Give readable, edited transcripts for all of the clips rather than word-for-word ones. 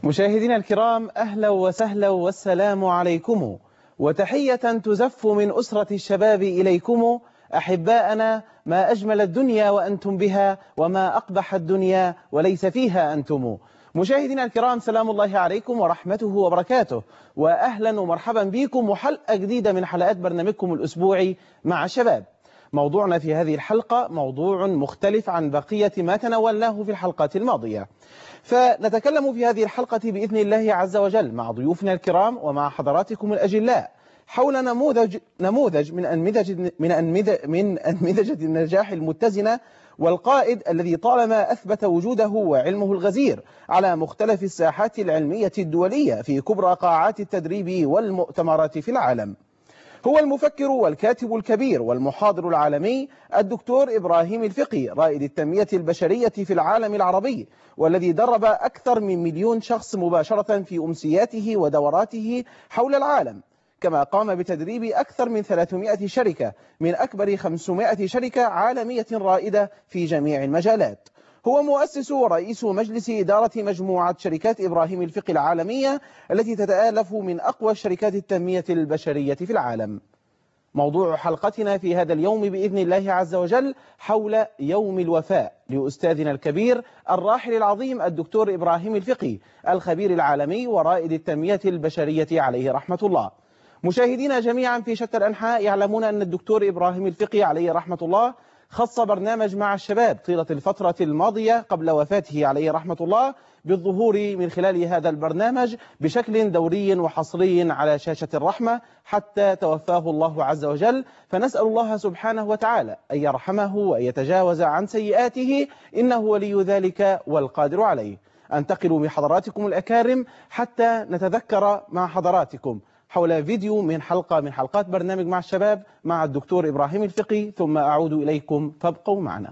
مشاهدينا الكرام، أهلا وسهلا والسلام عليكم، وتحية تزف من أسرة الشباب إليكم. أحباءنا، ما أجمل الدنيا وأنتم بها، وما أقبح الدنيا وليس فيها أنتم. مشاهدينا الكرام، سلام الله عليكم ورحمته وبركاته، وأهلا ومرحبا بكم وحلقة جديدة من حلقات برنامجكم الأسبوعي مع الشباب. موضوعنا في هذه الحلقة موضوع مختلف عن بقية ما تناولناه في الحلقات الماضية، فنتكلم في هذه الحلقة بإذن الله عز وجل مع ضيوفنا الكرام ومع حضراتكم الأجلاء حول نموذج من أنمذجة النجاح المتزنة، والقائد الذي طالما أثبت وجوده وعلمه الغزير على مختلف الساحات العلمية الدولية في كبرى قاعات التدريب والمؤتمرات في العالم. هو المفكر والكاتب الكبير والمحاضر العالمي الدكتور إبراهيم الفقي، رائد التنمية البشرية في العالم العربي، والذي درب أكثر من 1,000,000 شخص مباشرة في أمسياته ودوراته حول العالم، كما قام بتدريب أكثر من 300 شركة من أكبر 500 شركة عالمية رائدة في جميع المجالات. هو مؤسس ورئيس مجلس إدارة مجموعة شركات إبراهيم الفقي العالمية، التي تتآلف من أقوى شركات التنمية البشرية في العالم. موضوع حلقتنا في هذا اليوم بإذن الله عز وجل حول يوم الوفاء لأستاذنا الكبير الراحل العظيم الدكتور إبراهيم الفقي، الخبير العالمي ورائد التنمية البشرية عليه رحمة الله. مشاهدينا جميعا في شتى الأنحاء يعلمون أن الدكتور إبراهيم الفقي عليه رحمة الله خص برنامج مع الشباب طيلة الفترة الماضية قبل وفاته عليه رحمة الله بالظهور من خلال هذا البرنامج بشكل دوري وحصري على شاشة الرحمة حتى توفاه الله عز وجل، فنسأل الله سبحانه وتعالى أن يرحمه وأن يتجاوز عن سيئاته، إنه ولي ذلك والقادر عليه. أنتقل بحضراتكم الأكارم حتى نتذكر مع حضراتكم حول فيديو من حلقة من حلقات برنامج مع الشباب مع الدكتور إبراهيم الفقي، ثم أعود إليكم، فابقوا معنا.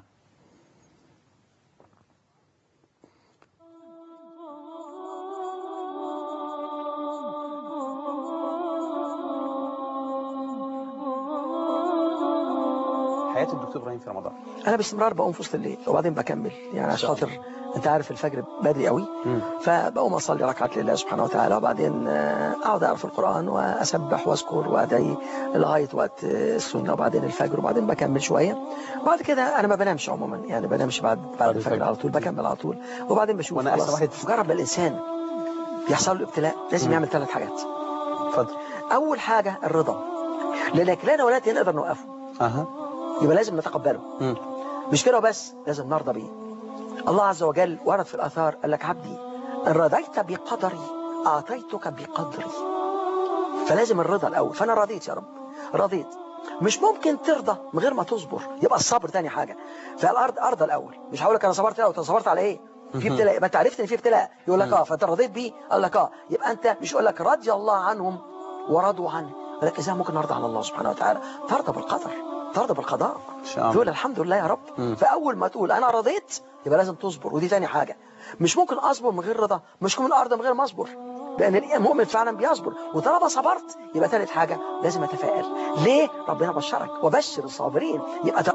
حياة الدكتور إبراهيم في رمضان. أنا باستمرار بقوم في وسط الليل وبعدين بكمل، يعني عشان خاطر أنت عارف الفجر بدري قوي، فبقوم أصلي ركعات لله سبحانه وتعالى، وبعدين أقعد أقرأ في القرآن وأسبح وأذكر وأدعي لغاية وقت السنة، وبعدين الفجر، وبعدين بكمل شوية. وبعد كده أنا ما بنامش عموما، يعني بنامش بعد الفجر على طول، بكمل على طول. وبعدين بشوف وأنا أحسن واحد جرب الإنسان بيحصل له ابتلاء لازم يعمل 3 حاجات. اتفضل. أول حاجة الرضا، لأنك لا ولا نقدر نوقفه، يبقى لازم نتقبله. مش كده وبس، لازم نرضى بيه. الله عز وجل ورد في الآثار قال لك: عبدي إن رضيت بقدري أعطيتك بقدري. فلازم الرضا الأول. فأنا رضيت يا رب، رضيت. مش ممكن ترضى من غير ما تصبر، يبقى الصبر تاني حاجة. فالأرض أرضى الأول. مش هقول لك أنا صبرت لا، صبرت على إيه؟ في ابتلاء، يبقى أنت عرفت إن في ابتلاء، يقول لك فأنت رضيت بيه، قال لك يبقى أنت مش يقول لك رضي الله عنهم ورضوا عنه، ولكن إزاي ممكن نرضى عن الله سبحانه وتعالى؟ ترضى بالقدر، ترضى بالقضاء، تقول الحمد لله يا رب. فأول ما تقول أنا رضيت يبقى لازم تصبر، ودي تاني حاجة. مش ممكن أصبر من غير رضا، مش ممكن أرضى من غير ما أصبر، لأن المؤمن فعلا بيصبر. وطالما صبرت يبقى ثالث حاجة لازم أتفائل. ليه؟ ربنا بشرك وبشر الصابرين. يبقى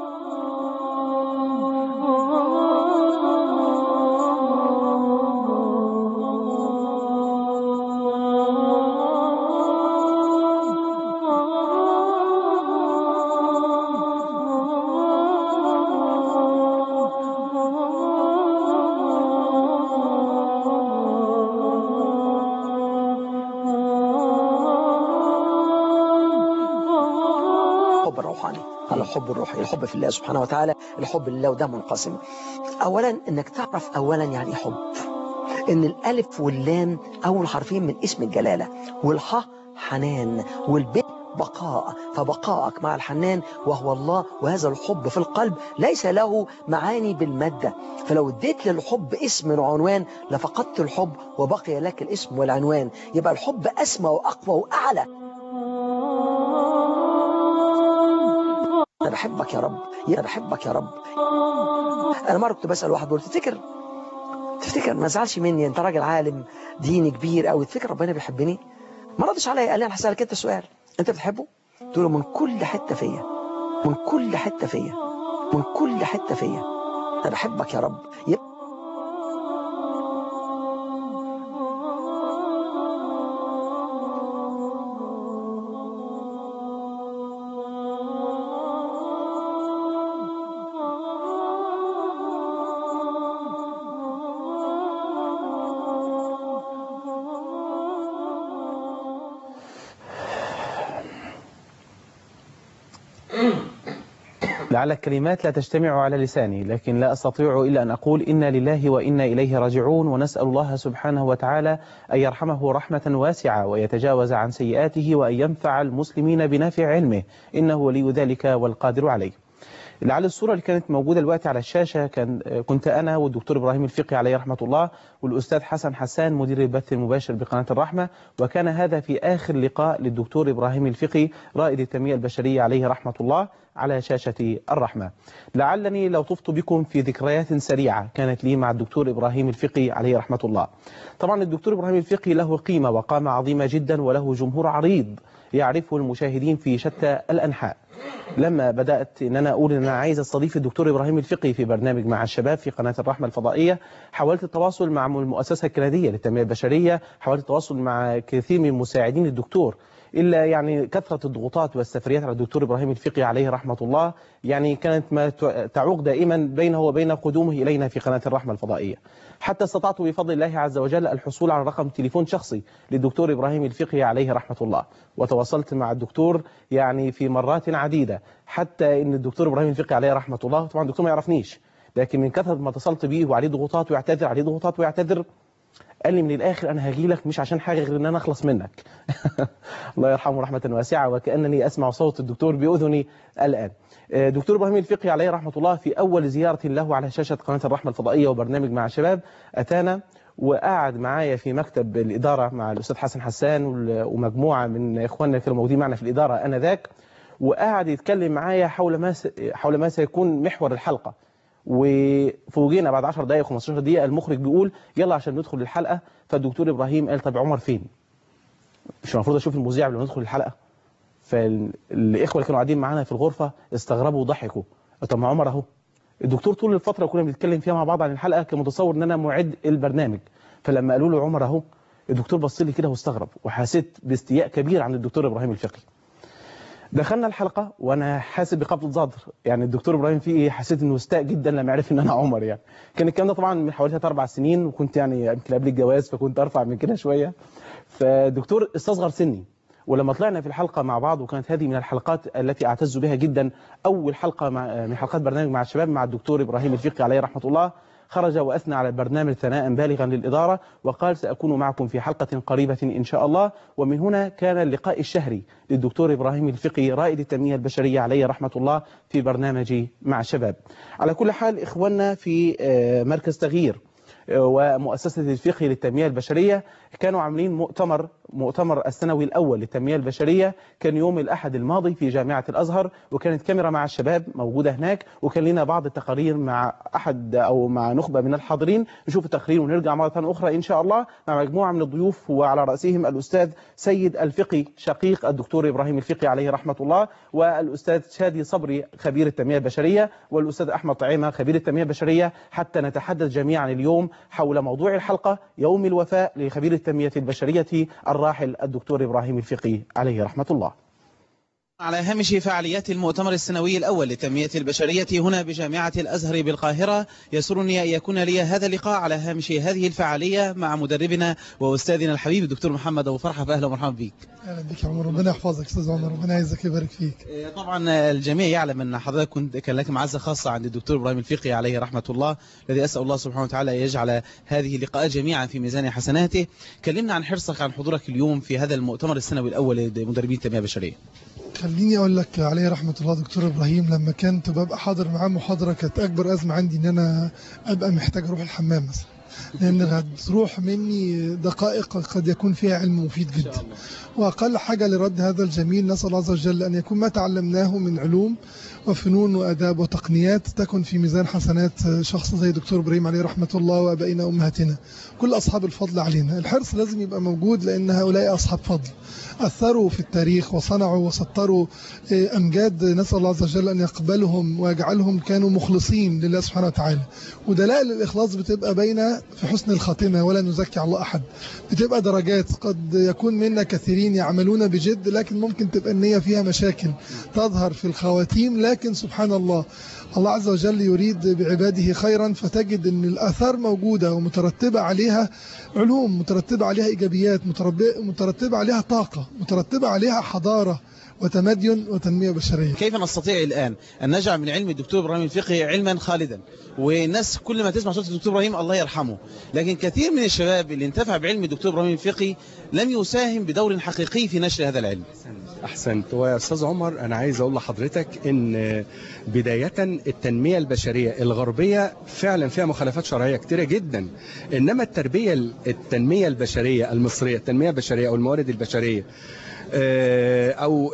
الحب الروحي، الحب في الله سبحانه وتعالى، الحب لله، وده منقسم. أولا إنك تعرف أولا يعني حب، إن الألف واللام أول حرفين من اسم الجلالة، والحاء حنان، والب بقاء، فبقاءك مع الحنان وهو الله. وهذا الحب في القلب ليس له معاني بالمادة، فلو اديت للحب اسم وعنوان لفقدت الحب وبقي لك الاسم والعنوان. يبقى الحب أسمى وأقوى وأعلى. أنا بحبك يا رب، أنا بحبك يا رب. أنا مرة كنت بسأل واحد بقول: تفتكر ما زعلش مني، أنت راجل عالم ديني كبير أوي، تفتكر ربنا بيحبني؟ ما ردش عليا، قال لي: أنا هسألك أنت سؤال، أنت بتحبه؟ قلت له: من كل حتة فيا، من كل حتة فيا، من كل حتة فيا. أنا بحبك يا رب. لعل الكلمات لا تجتمع على لساني، لكن لا أستطيع إلا أن أقول إنا لله وإنا إليه راجعون، ونسأل الله سبحانه وتعالى أن يرحمه رحمة واسعة ويتجاوز عن سيئاته وأن ينفع المسلمين بنافع علمه، إنه ولي ذلك والقادر عليه. لعل الصورة اللي كانت موجودة دلوقتي على الشاشة كنت أنا والدكتور إبراهيم الفقي عليه رحمة الله والأستاذ حسن حسان مدير البث المباشر بقناة الرحمة، وكان هذا في آخر لقاء للدكتور إبراهيم الفقي رائد التنمية البشرية عليه رحمة الله على شاشة الرحمة. لعلني لو طفت بكم في ذكريات سريعة كانت لي مع الدكتور إبراهيم الفقي عليه رحمة الله. طبعا الدكتور إبراهيم الفقي له قيمة وقامة عظيمة جدا، وله جمهور عريض يعرفه المشاهدين في شتى الأنحاء. لما بدأت ان انا اقول ان انا عايز استضيف الدكتور ابراهيم الفقي في برنامج مع الشباب في قناة الرحمة الفضائية، حاولت التواصل مع المؤسسة الكندية للتنمية البشرية، حاولت التواصل مع كثير من مساعدين الدكتور، إلا يعني كثرة الضغوطات والسفريات على الدكتور إبراهيم الفقي عليه رحمة الله يعني كانت ما تعوق دائما بينه وبين قدومه إلينا في قناة الرحمة الفضائية، حتى استطعت بفضل الله عز وجل الحصول على رقم تليفون شخصي للدكتور إبراهيم الفقي عليه رحمة الله، وتواصلت مع الدكتور يعني في مرات عديدة، حتى إن الدكتور إبراهيم الفقي عليه رحمة الله طبعا الدكتور ما يعرفنيش، لكن من كثرة ما اتصلت بيه وعليه ضغوطات ويعتذر عليه ضغوطات ويعتذر، قال لي من الآخر أنا هاجي لك مش عشان حاجة غير إن أنا أخلص منك. الله يرحمه رحمة واسعة، وكأنني أسمع صوت الدكتور بأذني الآن. دكتور إبراهيم الفقي عليه رحمة الله في أول زيارة له على شاشة قناة الرحمة الفضائية وبرنامج مع الشباب أتانا وقعد معايا في مكتب الإدارة مع الأستاذ حسن حسان ومجموعة من إخواننا كانوا موجودين معنا في الإدارة آنذاك، وقعد يتكلم معايا حول ما سيكون محور الحلقة. وفوجئنا بعد 10 دقائق 15 دقيقة المخرج بيقول يلا عشان ندخل الحلقة، فالدكتور إبراهيم قال طب عمر فين؟ مش المفروض أشوف المذيع قبل ما ندخل الحلقة؟ فالإخوة اللي كانوا قاعدين معانا في الغرفة استغربوا وضحكوا، طب ما عمر أهو. الدكتور طول الفترة كنا بنتكلم فيها مع بعض عن الحلقة كان متصور إن أنا معد البرنامج، فلما قالوا له عمر أهو الدكتور بص لي كده واستغرب، وحسيت باستياء كبير عن الدكتور إبراهيم الفقي. دخلنا الحلقة وانا حاسس بقبضة صدر، يعني الدكتور ابراهيم فيه حسيت انه استاء جدا لما عرف ان انا عمر. يعني كان الكلام ده طبعا من حوالي 4 سنين، وكنت يعني يمكن قبل الجواز فكنت ارفع من كده شوية، فالدكتور استصغر سني. ولما طلعنا في الحلقة مع بعض، وكانت هذه من الحلقات التي اعتز بها جدا، اول حلقة من حلقات برنامج مع الشباب مع الدكتور ابراهيم الفقي عليه رحمة الله، خرج وأثنى على البرنامج ثناء بالغا للإدارة وقال سأكون معكم في حلقة قريبة إن شاء الله. ومن هنا كان اللقاء الشهري للدكتور إبراهيم الفقي رائد التنمية البشرية عليه رحمة الله في برنامج مع الشباب. على كل حال إخواننا في مركز تغيير ومؤسسة الفقه للتنمية البشرية كانوا عاملين مؤتمر السنوي الأول للتنمية البشرية، كان يوم الأحد الماضي في جامعة الأزهر، وكانت كاميرا مع الشباب موجودة هناك، وكان لنا بعض التقارير مع أحد أو مع نخبة من الحاضرين، نشوف التقرير ونرجع مرة أخرى إن شاء الله مع مجموعة من الضيوف، وعلى رأسهم الأستاذ سيد الفقي شقيق الدكتور إبراهيم الفقي عليه رحمة الله، والأستاذ شادي صبري خبير التنمية البشرية، والأستاذ أحمد طعيمة خبير التنمية البشرية، حتى نتحدث جميعا اليوم حول موضوع الحلقة يوم الوفاء لخبير التنمية البشرية الراحل الدكتور إبراهيم الفقي عليه رحمة الله. على هامش فعاليات المؤتمر السنوي الأول للتنمية البشرية هنا بجامعة الأزهر بالقاهرة، يسرني أن يكون لي هذا اللقاء على هامش هذه الفعالية مع مدربنا وأستاذنا الحبيب الدكتور محمد أبو فرحة، فأهلا ومرحبا بك. أهلا بك يا عمر، ربنا يحفظك أستاذ عمر، ربنا يعزك ويبارك فيك. طبعا الجميع يعلم أن حضرتك كان لك معزة خاصة عند الدكتور إبراهيم الفقي عليه رحمة الله، الذي أسأل الله سبحانه وتعالى يجعل هذه اللقاءات جميعا في ميزان حسناته. كلمنا عن حرصك عن حضورك اليوم في هذا المؤتمر السنوي الأول لمدربين التنمية البشرية. خليني أقول لك عليه رحمة الله دكتور إبراهيم، لما كنت ببقى حاضر معاه محاضرة كانت أكبر أزمة عندي إن أنا أبقى محتاج أروح الحمام مثلا، لأن هتروح مني دقائق قد يكون فيها علم مفيد جدا، وأقل حاجة لرد هذا الجميل نسأل الله عز وجل أن يكون ما تعلمناه من علوم وفنون وأداب وتقنيات تكن في ميزان حسنات شخص زي دكتور إبراهيم عليه رحمة الله وأبائنا وأمهاتنا كل أصحاب الفضل علينا. الحرص لازم يبقى موجود، لأن هؤلاء أصحاب فضل أثروا في التاريخ وصنعوا وسطروا أمجاد، نسأل الله عز وجل أن يقبلهم ويجعلهم كانوا مخلصين لله سبحانه وتعالى. ودلائل الإخلاص بتبقى باينة في حسن الخاتمة، ولا نزكي على الله أحد، بتبقى درجات. قد يكون منا كثيرين يعملون بجد لكن ممكن تبقى النية فيها مشاكل تظهر في الخواتيم، لكن سبحان الله الله عز وجل يريد بعباده خيرا، فتجد أن الآثار موجودة ومترتبة عليها علوم، مترتبة عليها إيجابيات، مترتبة عليها طاقة، مترتبة عليها حضارة وتمدن وتنمية بشرية. كيف نستطيع الآن أن نجعل من علم الدكتور إبراهيم الفقي علما خالدا؟ والناس كل ما تسمع صوت الدكتور إبراهيم الله يرحمه، لكن كثير من الشباب اللي انتفع بعلم الدكتور إبراهيم الفقي لم يساهم بدور حقيقي في نشر هذا العلم. أحسنت. ويا أستاذ عمر، أنا عايز أقول لحضرتك إن بداية التنمية البشرية الغربية فعلا فيها مخالفات شرعية كتيرة جدا، إنما التنمية البشرية المصرية، التنمية البشرية أو الموارد البشرية أو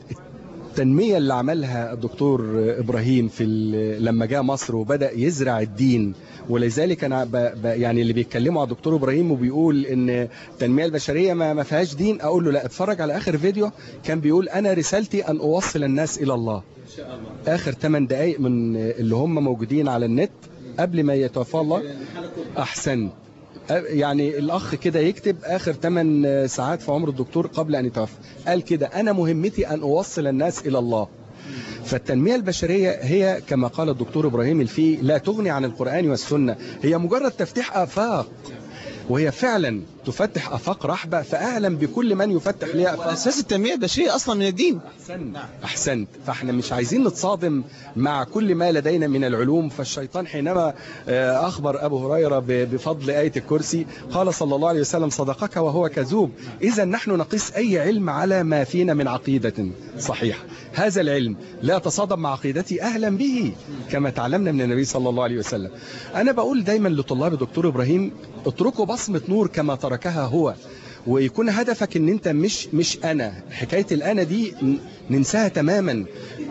التنمية اللي عملها الدكتور إبراهيم لما جاء مصر وبدأ يزرع الدين. ولذلك أنا يعني اللي بيتكلموا على الدكتور إبراهيم وبيقول إن التنمية البشرية ما فيهاش دين، أقول له لا، اتفرج على آخر فيديو كان بيقول أنا رسالتي أن أوصل الناس إلى الله. آخر 8 دقايق من اللي هم موجودين على النت قبل ما يتوفى الله. أحسن. يعني الأخ كده يكتب آخر 8 ساعات في عمر الدكتور قبل أن يتوفى، قال كده أنا مهمتي أن أوصل الناس إلى الله. فالتنمية البشرية هي كما قال الدكتور إبراهيم الفقي لا تغني عن القرآن والسنة، هي مجرد تفتيح آفاق، وهي فعلا تفتح آفاق رحبة، فأعلم بكل من يفتح لها آفاق. أساس التنمية البشرية أصلا من الدين. أحسنت. فاحنا مش عايزين نتصادم مع كل ما لدينا من العلوم. فالشيطان حينما أخبر أبو هريرة بفضل آية الكرسي قال صلى الله عليه وسلم صدقك وهو كذوب. إذا نحن نقيس أي علم على ما فينا من عقيدة صحيحة. هذا العلم لا يتصادم مع عقيدتي أهلا به كما تعلمنا من النبي صلى الله عليه وسلم. أنا بقول دايما لطلاب الدكتور إبراهيم اتركوا بصمة نور كما تركها هو، ويكون هدفك ان انت مش انا. حكاية الانا دي ننساها تماما.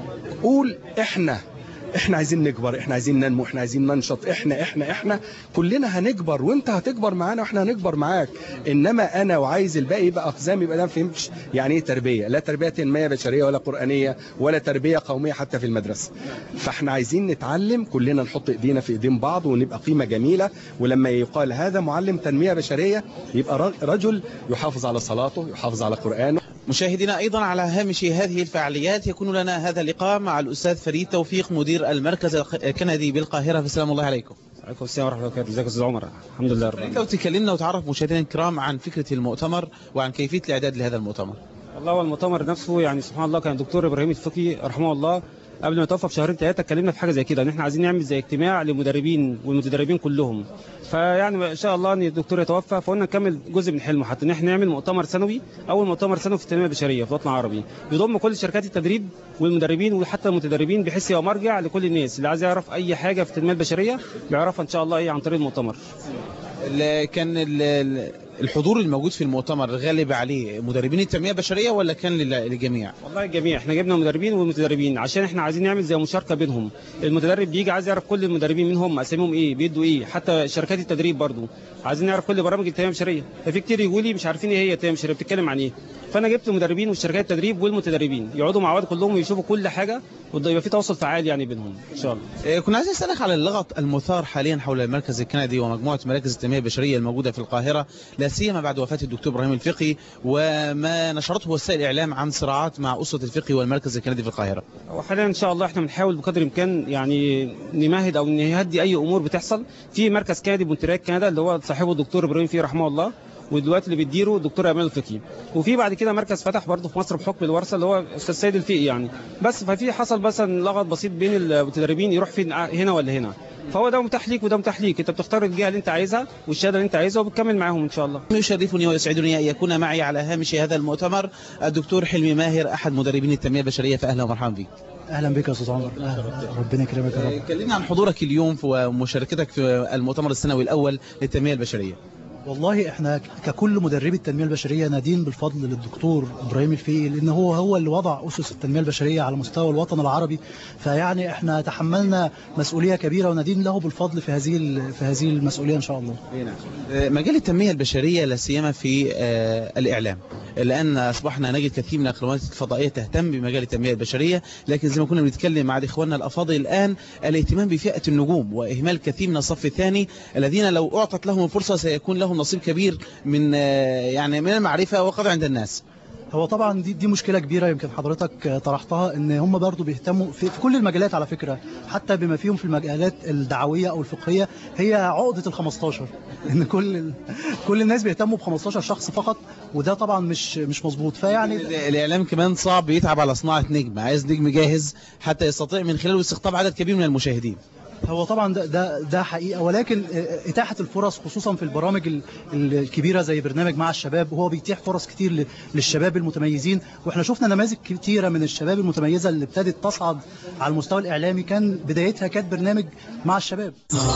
قول احنا عايزين نكبر، احنا عايزين ننمو، احنا عايزين ننشط، احنا كلنا هنكبر، وانت هتكبر معانا واحنا هنكبر معاك. انما انا وعايز الباقي يبقى اقزام، يبقى ده ما فهمش يعني ايه تربيه. لا تربيه تنميه بشريه ولا قرانيه ولا تربيه قوميه حتى في المدرسه. فاحنا عايزين نتعلم كلنا، نحط ايدينا في ايدين بعض ونبقى قيمه جميله. ولما يقال هذا معلم تنميه بشريه يبقى رجل يحافظ على صلاته، يحافظ على قرانه. مشاهدينا أيضا على هامش هذه الفعاليات يكون لنا هذا اللقاء مع الأستاذ فريد توفيق مدير المركز الكندي بالقاهرة. فالسلام الله عليكم. عليكم السلام ورحمة الله وبركاته. ازيك يا أستاذ عمر؟ الحمد لله رب العالمين. لو تكلمنا وتعرف مشاهدينا الكرام عن فكرة المؤتمر وعن كيفية الإعداد لهذا المؤتمر. والله هو المؤتمر نفسه يعني سبحان الله كان الدكتور إبراهيم الفقي رحمه الله قبل ما يتوفى بشهرين 3 اتكلمنا في حاجه زي كده، ان احنا عايزين نعمل زي اجتماع للمدربين والمتدربين كلهم. فيعني ان شاء الله ان الدكتور يتوفى فقلنا نكمل جزء من حلمه، حتى ان احنا نعمل مؤتمر سنوي، اول مؤتمر سنوي في التنميه البشريه في الوطن العربي، يضم كل شركات التدريب والمدربين وحتى المتدربين، بحيث يبقى مرجع لكل الناس اللي عايز يعرف اي حاجه في التنميه البشريه بيعرفها ان شاء الله عن طريق المؤتمر. كان الحضور الموجود في المؤتمر غالب عليه مدربين التنميه البشريه ولا كان للجميع؟ والله الجميع، احنا جبنا مدربين ومتدربين عشان احنا عايزين نعمل زي مشاركه بينهم. المتدرب بيجي عايز يعرف كل المدربين مين هم، اساميهم ايه، بيدوا ايه، حتى شركات التدريب برضو عايزين نعرف كل برامج التنميه البشريه. ففي كتير يقول لي مش عارفين ايه هي التنميه البشريه، بتتكلم عن ايه. فانا جبت المدربين وشركات التدريب والمتدربين يقعدوا مع بعض كلهم ويشوفوا كل حاجه ويبقى في تواصل فعال يعني بينهم ان شاء الله. كنا عايزين اسالك على اللغط المثار حاليا حول المركز الكندي ومجموعه مراكز التنميه البشريه الموجوده في القاهره، لا سيما بعد وفاه الدكتور ابراهيم الفقي وما نشرته وسائل الاعلام عن صراعات مع اسره الفقي والمركز الكندي في القاهره. وحاليا ان شاء الله احنا بنحاول بقدر الامكان يعني نمهد او نهدي اي امور بتحصل. في مركز كندي بمونتريال كندا اللي هو صاحبه الدكتور ابراهيم فيه رحمه الله، ودلوقتي اللي بيديره الدكتور امال الفقي. وفي بعد كده مركز فتح برضه في مصر بحكم الورثه اللي هو استاذ سيد الفقي يعني. بس ففي حصل مثلا لغط بسيط بين المتدربين يروح فين، هنا ولا هنا. فهو ده متاح ليك وده متاح ليك، انت بتختار الجهه اللي انت عايزها والشهاده اللي انت عايزها وبتكمل معاهم ان شاء الله. يشرفني ويسعدني ان يكون معي على هامش هذا المؤتمر الدكتور حلمي ماهر احد مدربين التنميه البشريه، فاهلا ومرحبا بك. اهلا بك يا استاذ عمر. ربنا يكرمك يا رب. كلمنا عن حضورك اليوم ومشاركتك في المؤتمر السنوي الاول للتنميه البشريه. والله احنا ككل مدربي التنميه البشريه نادين بالفضل للدكتور ابراهيم الفقي، لان هو اللي وضع اسس التنميه البشريه على مستوى الوطن العربي. فيعني احنا تحملنا مسؤوليه كبيره ونادين له بالفضل في هذه المسؤوليه ان شاء الله. مجال التنميه البشريه لا سيما في الاعلام، لان اصبحنا نجد كثير من القنوات الفضائيه تهتم بمجال التنميه البشريه، لكن زي ما كنا بنتكلم مع اخواننا الافاضل الان الاهتمام بفئه النجوم واهمال كثير من الصف الثاني الذين لو اعطت لهم الفرصه سيكون لهم نصيب كبير من يعني من المعرفه وقدر عند الناس. هو طبعا دي مشكله كبيره يمكن حضرتك طرحتها، ان هم برضو بيهتموا في كل المجالات على فكره، حتى بما فيهم في المجالات الدعويه او الفقهيه. هي عقده ال 15 ان كل الناس بيهتموا ب 15 شخص فقط، وده طبعا مش مظبوط. فيعني الاعلام كمان صعب، يتعب على صناعه نجم، عايز نجم جاهز حتى يستطيع من خلاله استقطاب عدد كبير من المشاهدين. هو طبعا ده حقيقة، ولكن إتاحة الفرص خصوصا في البرامج الكبيرة زي برنامج مع الشباب، وهو بيتيح فرص كتير للشباب المتميزين. واحنا شفنا نماذج كتيرة من الشباب المتميزة اللي ابتدت تصعد على المستوى الإعلامي، كان بدايتها كانت برنامج مع الشباب.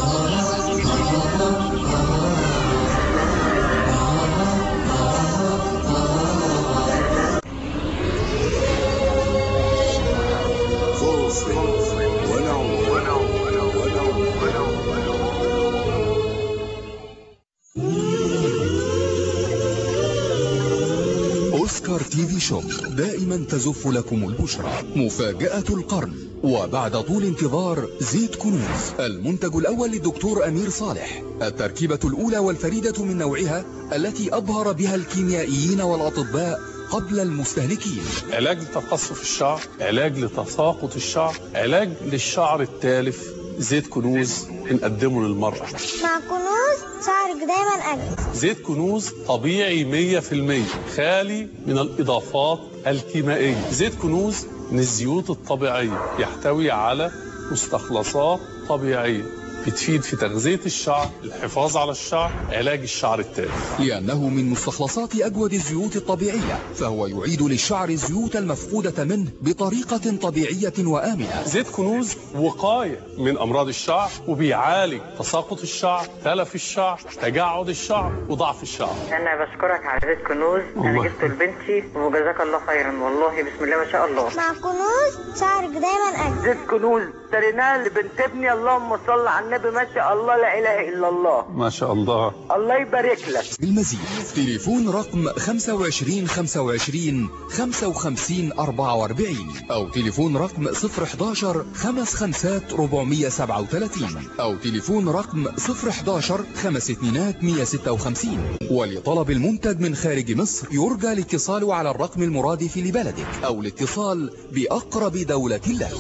أوسكار تي في شوب دائما تزف لكم البشرى. مفاجأة القرن، وبعد طول انتظار زيت كنوز، المنتج الأول للدكتور أمير صالح، التركيبة الأولى والفريدة من نوعها التي أبهر بها الكيميائيين والأطباء قبل المستهلكين. علاج لتقصف الشعر، علاج لتساقط الشعر، علاج للشعر التالف. زيت كنوز بنقدمه للمرأة. مع كنوز شعرك دايما أجمل. زيت كنوز طبيعي 100%، خالي من الإضافات الكيميائية. زيت كنوز من الزيوت الطبيعية، يحتوي على مستخلصات طبيعية بتفيد في تغذية الشعر، الحفاظ على الشعر، علاج الشعر التالف. لأنه من مستخلصات أجود الزيوت الطبيعية، فهو يعيد للشعر الزيوت المفقودة منه بطريقة طبيعية وآمنة. زيت كنوز وقاية من أمراض الشعر، وبيعالج تساقط الشعر، تلف الشعر، تجعد الشعر، وضعف الشعر. أنا بشكرك على زيت كنوز، أنا جبته لبنتي وجزاك الله خيرا، والله بسم الله ما شاء الله. مع كنوز شعرك دايما أجمل. زيت كنوز اشتريناه لبنت ابني، اللهم صل على النبي، ما شاء الله لا اله الا الله، ما شاء الله، الله يبارك لك. بالمزيد تليفون رقم 25 25 55 44 او تليفون رقم 011 55 437 او تليفون رقم 011 52 156. ولطلب المنتج من خارج مصر يرجى الاتصال على الرقم المرادف لبلدك او الاتصال بأقرب دولة لك.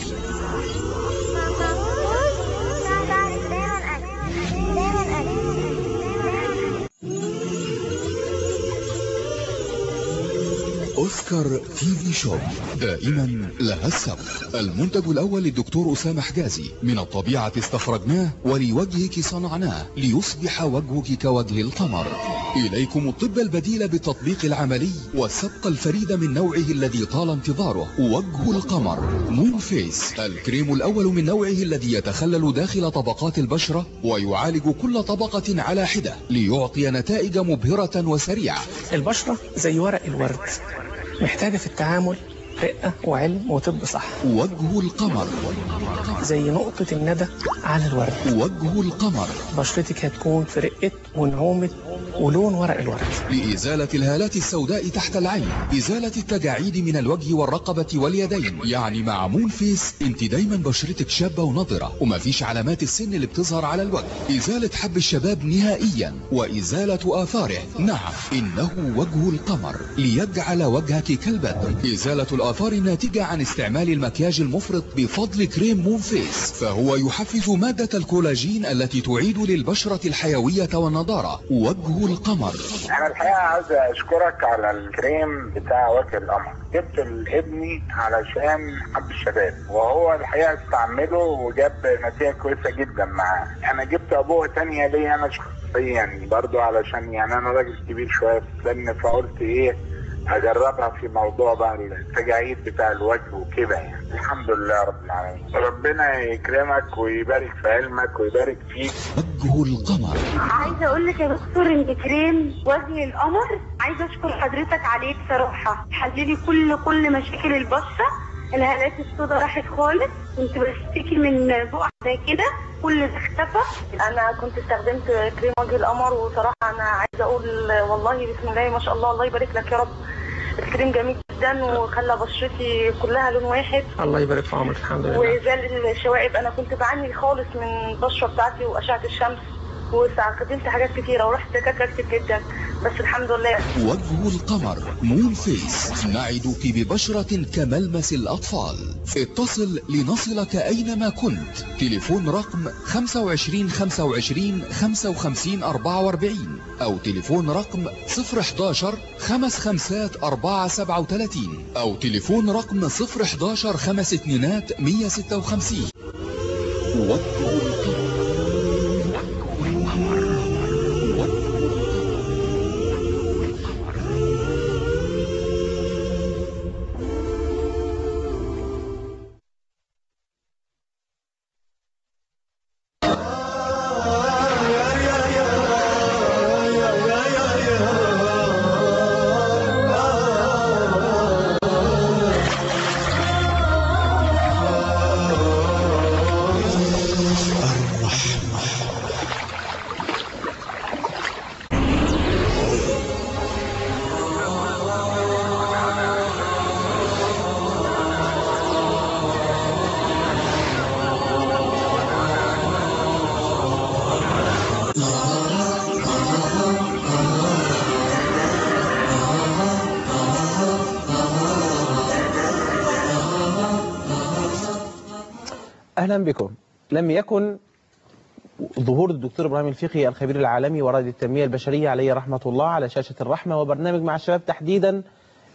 أوسكار تي في شوب دائما لها السبق. المنتج الأول للدكتور أسامة حجازي، من الطبيعة استخرجناه ولوجهك صنعناه ليصبح وجهك كوجه القمر. إليكم الطب البديل بالتطبيق العملي والسبق الفريد من نوعه الذي طال انتظاره، وجه القمر مون فيس، الكريم الأول من نوعه الذي يتخلل داخل طبقات البشرة ويعالج كل طبقة على حدة ليعطي نتائج مبهرة وسريعة. البشرة زي ورق الورد، محتاجة في التعامل رقة وعلم وطب صح. وجه القمر زي نقطة الندى على الورد. وجه القمر بشرتك هتكون في رقة ونعومة ولون ورق الورد. لإزالة الهالات السوداء تحت العين، إزالة التجاعيد من الوجه والرقبة واليدين. يعني مع مون فيس انت دايما بشرتك شابة ونضرة وما فيش علامات السن اللي بتظهر على الوجه. إزالة حب الشباب نهائيا وإزالة آثاره. نعم، إنه وجه القمر ليجعل وجهك كالبدر. إزالة الآثار الناتجة عن استعمال المكياج المفرط بفضل كريم مون فيس، فهو يحفز مادة الكولاجين التي تعيد للبشرة الحيوية والنضارة. وجه القمر. أنا الحقيقة عايز أشكرك على الكريم بتاع وجه القمر. جبت لابني علشان حب الشباب، وهو الحقيقة استعمله وجاب نتيجة كويسة جدا معاه. أنا جبت أبوه تانية ليا أنا شخصيا برضو، علشان يعني أنا راجل كبير شوية في السن، فقلت إيه أجربها في موضوع بقى التجاعيد بتاع الوجه وكده يعني. الحمد لله رب العالمين، ربنا يكرمك ويبارك في علمك ويبارك فيك. وجه القمر. عايزه اقول لك يا دكتور ان كريم وجه القمر عايزه اشكر حضرتك عليه بصراحه، حللي كل مشاكل البشره. الهالات السوداء راحت خالص، كنت بشتكي من بقع زي كده، كل ده اختفى. انا كنت استخدمت كريم وجه القمر، وصراحه انا عايزه اقول والله بسم الله ما شاء الله، الله يبارك لك يا رب. الكريم جميل جدا وخلى بشرتي كلها لون واحد. الله يبارك في عمرك. الحمد لله. وزال الشوائب، انا كنت بعاني خالص من البشره بتاعتي واشعه الشمس، واستخدمت حاجات كتيره ورحت دكاتره كتير جدا، بس الحمد لله. وجه القمر مون فيس، نعدك ببشرة كملمس الأطفال. اتصل لنصلك أينما كنت. تليفون رقم 25 25 55 44 أو تليفون رقم 011 55 437 أو تليفون رقم 011 52 156. وجه القمر. أهلا بكم. لم يكن ظهور الدكتور إبراهيم الفقي الخبير العالمي ورائد التنمية البشرية عليه رحمة الله على شاشة الرحمة وبرنامج مع الشباب تحديدا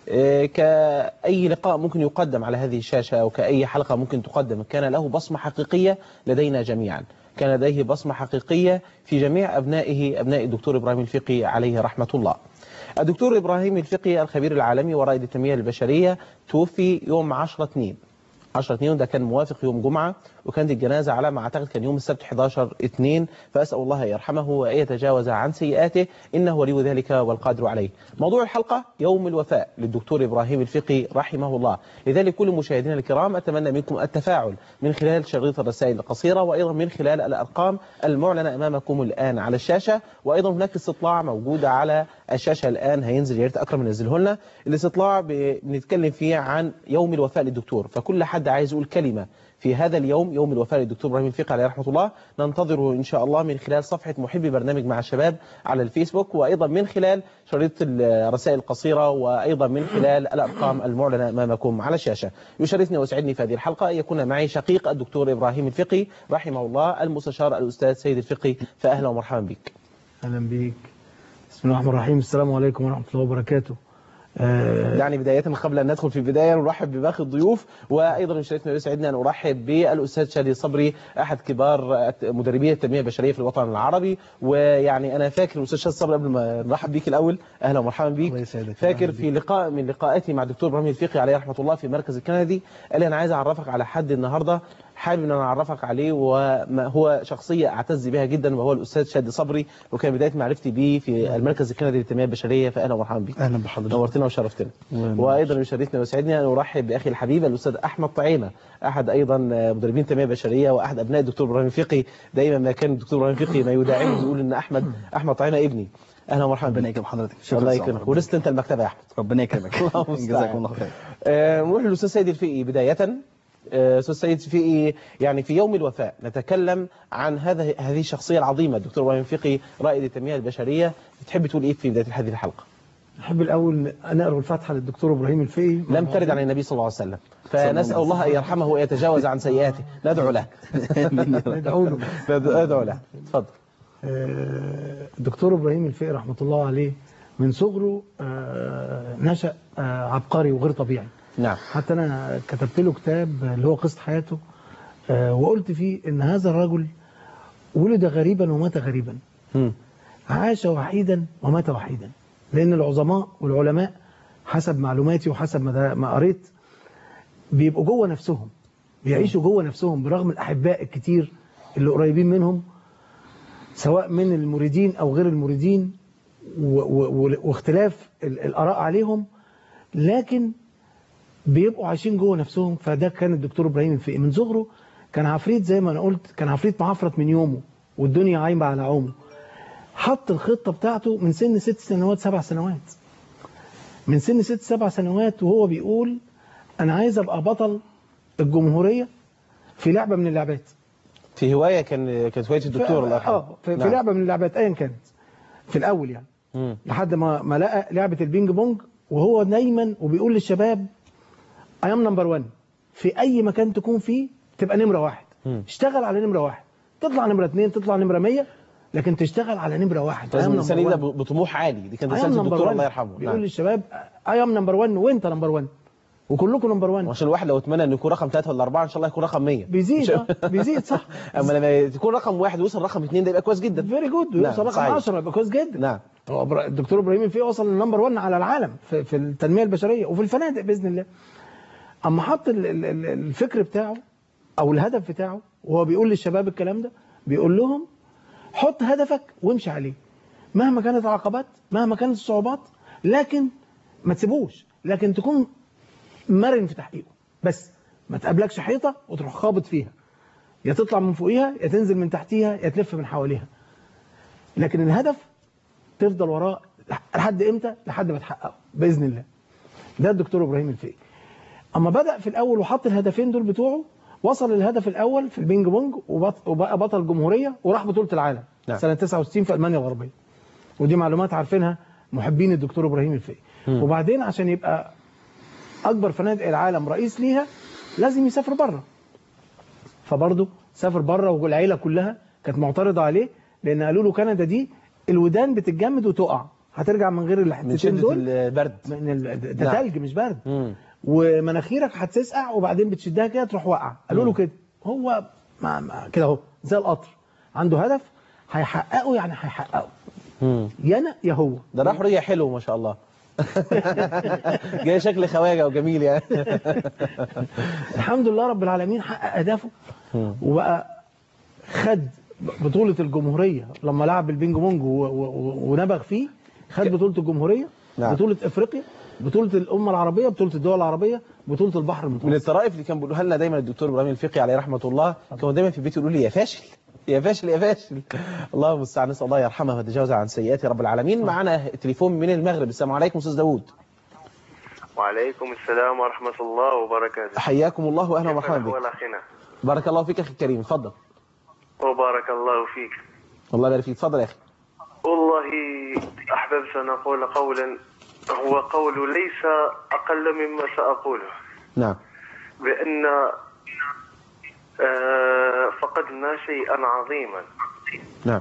كأي لقاء ممكن يقدم على هذه الشاشة أو كأي حلقة ممكن تقدم، كان له بصمة حقيقية لدينا جميعا، كان لديه بصمة حقيقية في جميع أبنائه أبناء الدكتور إبراهيم الفقي عليه رحمة الله. الدكتور إبراهيم الفقي الخبير العالمي ورائد التنمية البشرية توفي يوم 10/2 ده كان موافق يوم جمعة، وكانت الجنازة على ما أعتقد كان يوم السبت 11/2، فأسأل الله يرحمه ويتجاوز عن سيئاته إنه ولي ذلك والقادر عليه. موضوع الحلقة يوم الوفاء للدكتور إبراهيم الفقي رحمه الله، لذلك كل مشاهدينا الكرام أتمنى منكم التفاعل من خلال شريط الرسائل القصيرة وأيضا من خلال الأرقام المعلنة أمامكم الآن على الشاشة، وأيضا هناك استطلاع موجودة على الشاشة الآن هينزل، يا ريت أكرم ينزله لنا. الاستطلاع بنتكلم فيه عن يوم الوفاء للدكتور، فكل حد عايز يقول كلمة في هذا اليوم يوم الوفاء للدكتور إبراهيم الفقي عليه رحمة الله، ننتظره إن شاء الله من خلال صفحة محبي برنامج مع الشباب على الفيسبوك، وأيضا من خلال شريط الرسائل القصيرة، وأيضا من خلال الأرقام المعلنة أمامكم على الشاشة. يشرفني ويسعدني في هذه الحلقة أن يكون معي شقيق الدكتور إبراهيم الفقي رحمه الله المستشار الأستاذ سيد الفقي، فأهلا ومرحبا بك. أهلا بك. بسم الله الرحمن الرحيم. السلام عليكم ورحمة الله وبركاته. يعني بداية قبل أن ندخل في البداية نرحب بباقي الضيوف، وأيضا يشرفني ويسعدني أن أرحب بالأستاذ شادي صبري أحد كبار مدربي التنمية البشرية في الوطن العربي. ويعني أنا فاكر الأستاذ شادي صبري قبل ما نرحب بيك الأول، أهلا ومرحبا بيك. فاكر في لقاء من لقاءاتي مع الدكتور إبراهيم الفقي عليه رحمة الله في مركز الكندي قال لي أنا عايز أعرفك على حد النهاردة حابب ان انا اعرفك عليه، وهو شخصيه اعتز بها جدا، وهو الاستاذ شادي صبري، وكان بدايه معرفتي به في المركز الكندي للتنميه البشريه، فاهلا ومرحبا بك. اهلا بحضرتك، نورتنا وشرفتنا. وايضا يشرفني ويسعدني ان ارحب باخي الحبيب الاستاذ احمد طعيمه، احد ايضا مدربين التنميه البشريه واحد ابناء الدكتور ابراهيم الفقي. دايما ما كان الدكتور ابراهيم الفقي ما يداعبه يقول ان احمد طعيمه ابني. اهلا ومرحبا بك. ربنا يكرم حضرتك. الله يكرمك، ورثت انت المكتبه يا احمد. ربنا يكرمك. جزاكم الله خير. نروح للاستاذ سيد الفقي بدايه. أستاذ سيد الفقي، يعني في يوم الوفاء نتكلم عن هذه الشخصية العظيمة الدكتور إبراهيم الفقي رائد التنمية البشرية، بتحب تقول إيه في بداية هذه الحلقة؟ أحب الأول أن أقرأ الفاتحة للدكتور إبراهيم الفقي. لم ترد عن النبي صلى الله عليه وسلم، فنسأل الله أن يرحمه ويتجاوز عن سيئاته. ندعو له. ندعو له. تفضل. الدكتور إبراهيم الفقي رحمة الله عليه من صغره نشأ عبقري وغير طبيعي. نعم. حتى أنا كتبت له كتاب اللي هو قصة حياته، وقلت فيه إن هذا الرجل ولد غريبا ومات غريبا، عاش وحيدا ومات وحيدا، لأن العظماء والعلماء حسب معلوماتي وحسب ما قريت بيبقوا جوه نفسهم، بيعيشوا جوه نفسهم برغم الأحباء الكتير اللي قريبين منهم سواء من المريدين أو غير المريدين واختلاف الآراء عليهم، لكن بيبقوا عايشين جوه نفسهم. فده كان الدكتور إبراهيم الفقي من صغره كان عفريت، زي ما أنا قلت كان عفريت معفرت من يومه والدنيا عايمة على عومه. حط الخطة بتاعته من سن 6 سنوات 7 سنوات، من سن 6 7 سنوات وهو بيقول أنا عايز أبقى بطل الجمهورية في لعبة من اللعبات. في هواية كانت هواية الدكتور في لعبة من اللعبات أيا كانت في الأول يعني. لحد ما لقى لعبه البينج بونج، وهو دايما وبيقول للشباب I am number 1 في اي مكان تكون فيه تبقى نمره 1. اشتغل على نمره 1، تطلع نمره 2، تطلع نمره 100، لكن تشتغل على نمره 1. لازم الانسان يبدا بطموح عالي. دي كانت رساله الدكتور الله يرحمه. بيقول للشباب I am number 1 وانت نمبر 1 وكلكم نمبر 1. عشان الواحد لو اتمنى انه يكون رقم 3 ولا 4 ان شاء الله يكون رقم 100 بيزيد. بيزيد صح. اما لما تكون رقم 1 ويوصل رقم 2 ده يبقى كويس جدا. فيري جود. ويوصل رقم 10 يبقى كويس جدا. نعم. هو الدكتور ابراهيم الفقي وصل للنمبر 1 على العالم في التنميه البشريه وفي الفنادق باذن الله. اما حط الفكر بتاعه او الهدف بتاعه وهو بيقول للشباب الكلام ده، بيقول لهم حط هدفك وامشي عليه مهما كانت العقبات، مهما كانت الصعوبات، لكن ما تسيبوش، لكن تكون مرن في تحقيقه. بس ما تقابلكش حيطه وتروح خابط فيها، يا تطلع من فوقيها يا تنزل من تحتيها يا تلف من حواليها، لكن الهدف تفضل وراه لحد امتى؟ لحد ما تحققه باذن الله. ده الدكتور ابراهيم الفقي. اما بدأ في الاول وحط الهدفين دول بتوعه، وصل للهدف الاول في البينج بونج وبقى بطل جمهوريه وراح بطوله العالم. نعم. سنه 69 في المانيا الغربيه. ودي معلومات عارفينها محبين الدكتور ابراهيم الفقي. وبعدين عشان يبقى اكبر فنادق العالم رئيس ليها لازم يسافر بره. فبرضه سافر بره والعيله كلها كانت معترضه عليه، لان قالوا له كندا دي الودان بتتجمد وتقع، هترجع من غير الحتتين دول. من شده البرد. ده ثلج مش برد. ومناخيرك هتسقع وبعدين بتشدها كده تروح واقعه. قالوا له كده. هو كده اهو زي القطر، عنده هدف هيحققه، يعني هيحققه. يا انا يا هو. ده راح ريح حلو ما شاء الله. جاي شكل خواجه وجميل يعني. الحمد لله رب العالمين حقق اهدافه وبقى خد بطوله الجمهوريه لما لعب البينج بونج ونبغ فيه، خد بطوله الجمهوريه. نعم. بطوله افريقيا، بطوله الامه العربيه، بطوله الدول العربيه، بطوله البحر المتوسط. من الطرائف اللي كان بيقولها لنا دايما الدكتور ابراهيم الفقي عليه رحمه الله، كان دايما في البيت يقول لي يا فاشل يا فاشل يا فاشل. الله المستعان، نسال الله يرحمه ويتجاوز عن سيئاته رب العالمين. معنا تليفون من المغرب. السلام عليكم استاذ داوود. وعليكم السلام ورحمه الله وبركاته. حياكم الله واهلا ومرحبا بك. اخينا. بارك الله فيك اخي الكريم، اتفضل. وبارك الله فيك. الله يبارك فيك، اتفضل يا اخي. والله احببت ان اقول قولا هو قول ليس اقل مما ساقوله. نعم. بان فقدنا شيئا عظيما. نعم.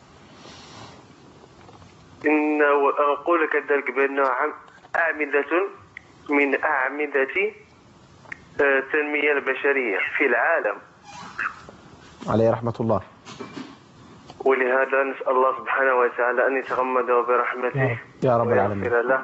إن أقول كذلك بأن أعمدة من أعمدة التنمية البشرية في العالم. عليه رحمة الله. ولهذا نسأل الله سبحانه وتعالى أن يتغمده برحمته يا رب العالمين. ويغفر له.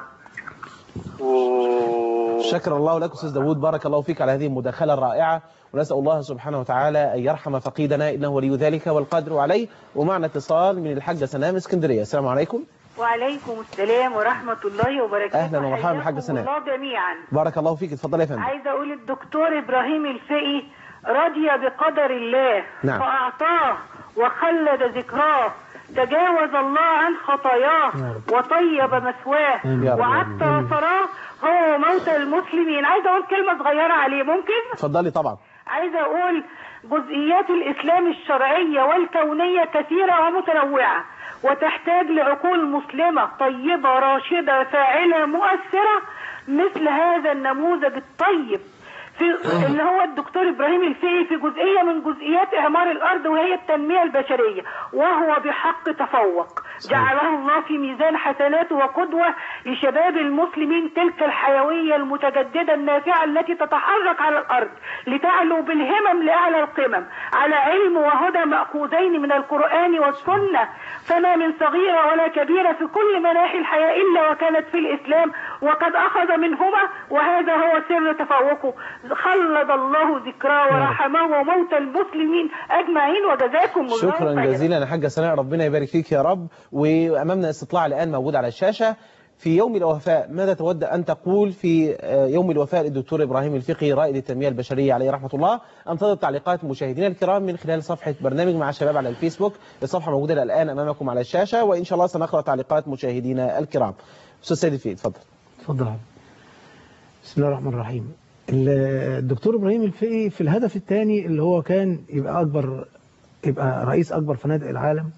شكر الله لك أستاذ داوود، بارك الله فيك على هذه المداخلة الرائعة، ونسأل الله سبحانه وتعالى أن يرحم فقيدنا إنه ولي ذلك والقادر عليه. ومعنا اتصال من الحاجة سناء اسكندرية. السلام عليكم. وعليكم السلام ورحمة الله وبركاته. أهلا ومرحبا بالحاجة سناء. الله جميعا. بارك الله فيك، اتفضل يا فندم. عايزة أقول الدكتور إبراهيم الفقي رضي بقدر الله. نعم. فأعطاه وخلد ذكراه، تجاوز الله عن خطاياه وطيب مثواه وعدت وصراه هو موتى المسلمين. عايزة أقول كلمة صغيرة عليه، ممكن؟ اتفضلي طبعا. عايزة أقول جزئيات الإسلام الشرعية والكونية كثيرة ومتنوعة، وتحتاج لعقول مسلمة طيبة راشدة فاعلة مؤثرة مثل هذا النموذج الطيب اللي هو الدكتور إبراهيم الفقي في جزئية من جزئيات إعمار الأرض وهي التنمية البشرية، وهو بحق تفوق. جعله الله في ميزان حسناته وقدوة لشباب المسلمين، تلك الحيوية المتجددة النافعة التي تتحرك على الأرض لتعلو بالهمم لأعلى القمم على علم وهدى مأخوذين من القرآن والسنة. فما من صغيرة ولا كبيرة في كل مناحي الحياة إلا وكانت في الإسلام وقد أخذ منهما، وهذا هو سر تفوقه. خلد الله ذكراه ورحمه وموتى المسلمين أجمعين، وجزاكم الله خيرا. شكرا جزيلا يا حاجة سناء، ربنا يبارك فيك يا رب. وأمامنا استطلاع الآن موجود على الشاشة. في يوم الوفاء ماذا تود أن تقول في يوم الوفاء للدكتور إبراهيم الفقي رائد التنمية البشرية عليه رحمة الله؟ انتظر تعليقات مشاهدينا الكرام من خلال صفحة برنامج مع الشباب على الفيسبوك. الصفحة موجودة الآن أمامكم على الشاشة، وإن شاء الله سنقرأ تعليقات مشاهدينا الكرام. أستاذ سيد الفقي اتفضل. اتفضل. بسم الله الرحمن الرحيم. الدكتور إبراهيم الفقي في الهدف الثاني اللي هو كان يبقى رئيس أكبر فنادق العالم،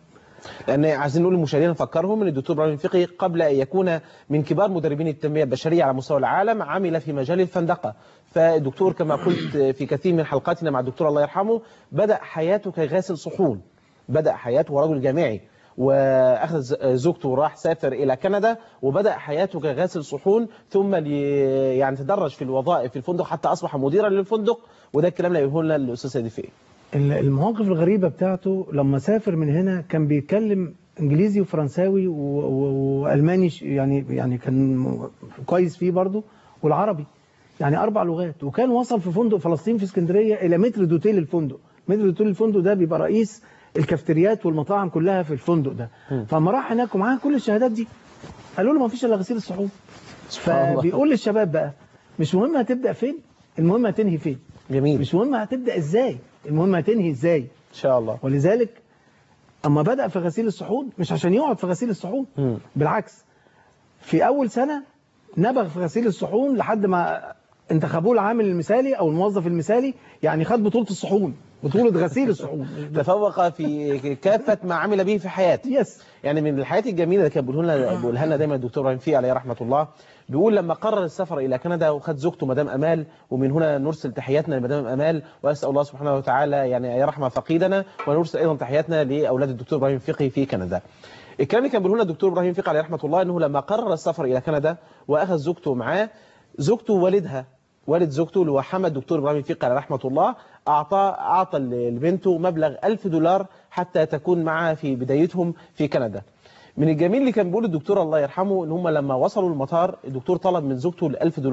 لان عايزين نقول للمشاهدين نفكرهم ان الدكتور ابراهيم الفقي قبل ان يكون من كبار مدربين التنميه البشريه على مستوى العالم عمل في مجال الفندقه. فالدكتور كما قلت في كثير من حلقاتنا مع الدكتور الله يرحمه بدأ حياته كغاسل صحون، بدأ حياته رجل جامعي واخذ زوجته وراح سافر الى كندا وبدأ حياته كغاسل صحون، ثم يعني تدرج في الوظائف في الفندق حتى اصبح مديرا للفندق. وده الكلام اللي يقوله لنا الاستاذ سيد الفقي. المواقف الغريبة بتاعته لما سافر من هنا كان بيتكلم انجليزي وفرنساوي والماني، يعني كان كويس فيه برضه، والعربي، يعني 4 لغات. وكان وصل في فندق فلسطين في اسكندرية الى متر دوتيل الفندق. متر دوتيل الفندق ده بيبقى رئيس الكافتريات والمطاعم كلها في الفندق ده. فلما راح هناك ومعاه كل الشهادات دي قالوا له ما فيش الا غسيل الصحون. فبيقول للشباب بقى مش مهم هتبدأ فين، المهم هتنهي فين. جميل. مش مهم هتبدأ ازاي، المهم هتنهي ازاي ان شاء الله. ولذلك اما بدأ في غسيل الصحون مش عشان يقعد في غسيل الصحون، بالعكس في اول سنة نبغ في غسيل الصحون لحد ما انتخبوه العامل المثالي او الموظف المثالي، يعني خد بطولة الصحون، بطولة غسيل الصحون. تفوق في كافة ما عمل به في حياته. يس. يعني من الحياة الجميلة اللي كان بيقولها لنا دايما الدكتور ابراهيم الفقي عليه رحمة الله، بيقول لما قرر السفر إلى كندا وخد زوجته مدام أمال، ومن هنا نرسل تحياتنا لمدام أمال وأسأل الله سبحانه وتعالى يعني يرحم فقيدنا، ونرسل أيضا تحياتنا لأولاد الدكتور ابراهيم الفقي في كندا. الكلام اللي كان بيقوله لنا الدكتور ابراهيم الفقي عليه رحمة الله أنه لما قرر السفر إلى كندا وأخذ زوجته معاه، زوجته والدها والد زوجته اللي هو حمد الدكتور ابراهيم الفقي عليه رحمة الله أعطى لبنته مبلغ $1000 حتى تكون معها في بدايتهم في كندا. من الجميل اللي كان بيقول الدكتور الله يرحمه ان هم لما وصلوا المطار الدكتور طلب من زوجته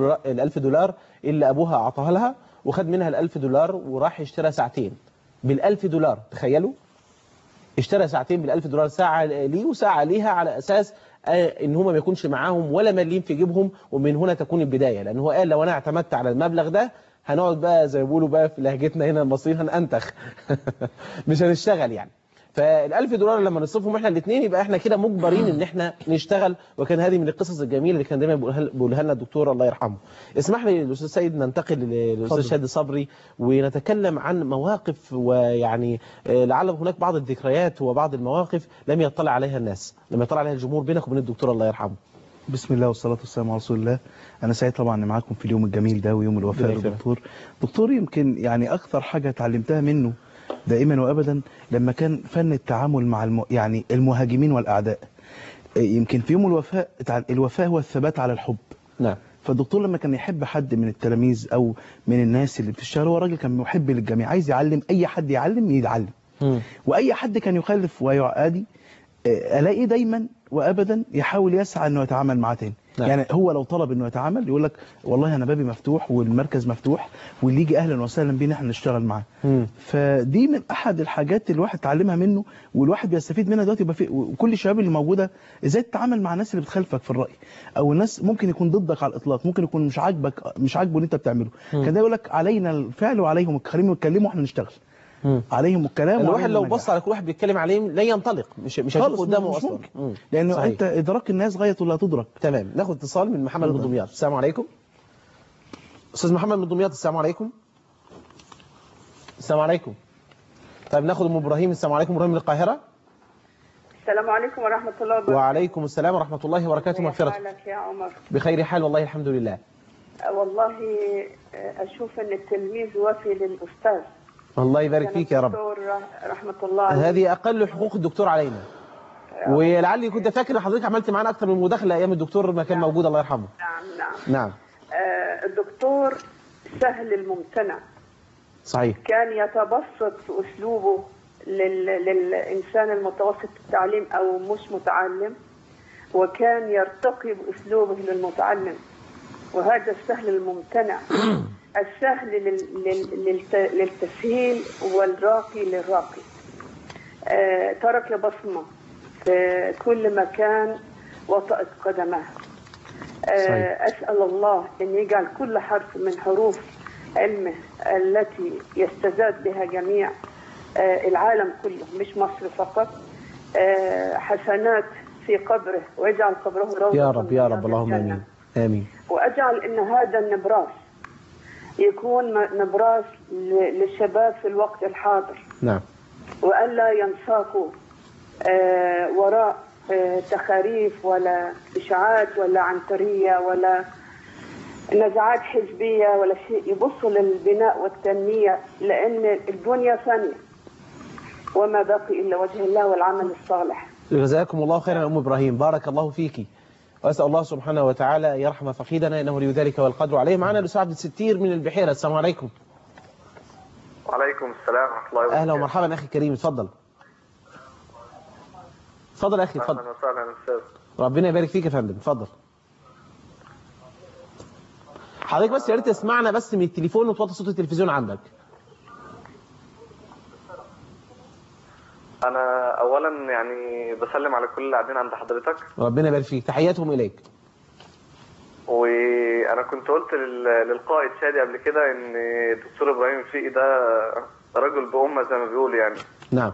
$1000 اللي ابوها اعطاها لها، وخد منها $1000 وراح اشترى ساعتين $1000. تخيلوا، اشترى ساعتين $1000، ساعة ليه وساعة ليها، على اساس ان هم ما يكونش معاهم ولا مليم في جيبهم، ومن هنا تكون البداية. لان هو قال لو انا اعتمدت على المبلغ ده هنقعد بقى زي ما بيقولوا بقى في لهجتنا هنا المصريين هننتخ مش هنشتغل يعني. فال$1000 لما نصرفهم احنا الاثنين يبقى احنا كده مجبرين ان احنا نشتغل. وكان هذه من القصص الجميله اللي كان دايما بيقولها لنا الدكتور الله يرحمه. اسمح لي الاستاذ سيد ننتقل للاستاذ شادي صبري ونتكلم عن مواقف، ويعني لعل هناك بعض الذكريات وبعض المواقف لم يطلع عليها الناس، لم يطلع عليها الجمهور بينك وبين الدكتور الله يرحمه. بسم الله والصلاة والسلام على رسول الله. أنا سعيد طبعا إني معاكم في اليوم الجميل ده ويوم الوفاة للدكتور. دكتور يمكن يعني أكثر حاجة اتعلمتها منه دائما وأبدا لما كان فن التعامل مع يعني المهاجمين والأعداء. يمكن في يوم الوفاة هو الثبات على الحب. نعم. فالدكتور لما كان يحب حد من التلاميذ أو من الناس اللي في الشارع، هو راجل كان محب للجميع، عايز يعلم أي حد يتعلم. وأي حد كان يخالف ويعادي ألاقيه دايما وأبدا يحاول يسعى أنه يتعامل معاه تاني. نعم. يعني هو لو طلب أنه يتعامل يقول لك والله أنا بابي مفتوح والمركز مفتوح واللي يجي أهلا وسهلا بينا احنا نشتغل معاه. فدي من أحد الحاجات اللي الواحد تعلمها منه والواحد بيستفيد منها دلوقتي. يبقى وكل الشباب اللي موجودة إزاي تتعامل مع الناس اللي بتخالفك في الرأي، أو الناس ممكن يكون ضدك على الإطلاق، ممكن يكون مش عاجبه اللي أنت بتعمله. كان ده يقول لك علينا الفعل وعليهم خليهم يتكلموا واحنا نشتغل. عليهم الكلام. الواحد لو بص على كل واحد بيتكلم عليهم لا ينطلق، مش هيشوف قدامه اصلا. لانه صحيح. انت ادراك الناس غايه لا تدرك. تمام. ناخد اتصال من محمد من دمياط. السلام عليكم. استاذ محمد من دمياط، السلام عليكم. السلام عليكم. طيب ناخد ام ابراهيم. السلام عليكم. ابراهيم من القاهره. السلام عليكم ورحمه الله وبركاته. وعليكم السلام ورحمه الله وبركاته. مغفرة. كيف حالك يا عمر؟ بخير حال والله الحمد لله. والله اشوف ان التلميذ وفي للاستاذ. الله يبارك فيك يا رب. الدكتور رحمة الله عليه. هذه أقل حقوق الدكتور علينا. ولعلي كنت فاكر حضرتك عملت معانا أكثر من مداخلة أيام الدكتور ما كان موجود الله يرحمه. نعم. الدكتور سهل الممتنع. صحيح. كان يتبسط في أسلوبه للإنسان المتوسط التعليم أو مش متعلم، وكان يرتقي بأسلوبه للمتعلم، وهذا السهل الممتنع. السهل للتسهيل والراقي للراقي. ترك بصمة في كل مكان وطأت قدماه. أسأل الله أن يجعل كل حرف من حروف علمه التي يستزاد بها جميع العالم كله مش مصر فقط حسنات في قبره، ويجعل قبره روضة يا رب يا رب اللهم آمين آمين. وأجعل أن هذا النبراس يكون نبراس للشباب في الوقت الحاضر. نعم. وألا ينساقوا وراء تخاريف ولا إشاعات ولا عنترية ولا نزعات حزبية ولا شيء، يبصوا للبناء والتنمية، لأن الدنيا فانية وما باقي إلا وجه الله والعمل الصالح. جزاكم الله خيرا يا أم إبراهيم، بارك الله فيكي، وأسأل الله سبحانه وتعالى أن يرحم فقيدنا إنه لي ذلك والقدر عليه. معنا الأستاذ عبد الستير من البحيرة. السلام عليكم. وعليكم السلام ورحمة الله وبركاته. أهلا ومرحبا أخي الكريم، اتفضل. اتفضل يا أخي، اتفضل. أهلا وسهلا أستاذ. ربنا يبارك فيك يا فندم، اتفضل. حضرتك بس يا ريت تسمعنا بس من التليفون وتوطي صوت التلفزيون عندك. أنا أولا يعني بسلم على كل اللي قاعدين عند حضرتك. ربنا يبارك فيك، تحياتهم إليك. وأنا كنت قلت للقائد شادي قبل كده إن الدكتور إبراهيم الفقي ده رجل بأمة زي ما بيقول يعني. نعم.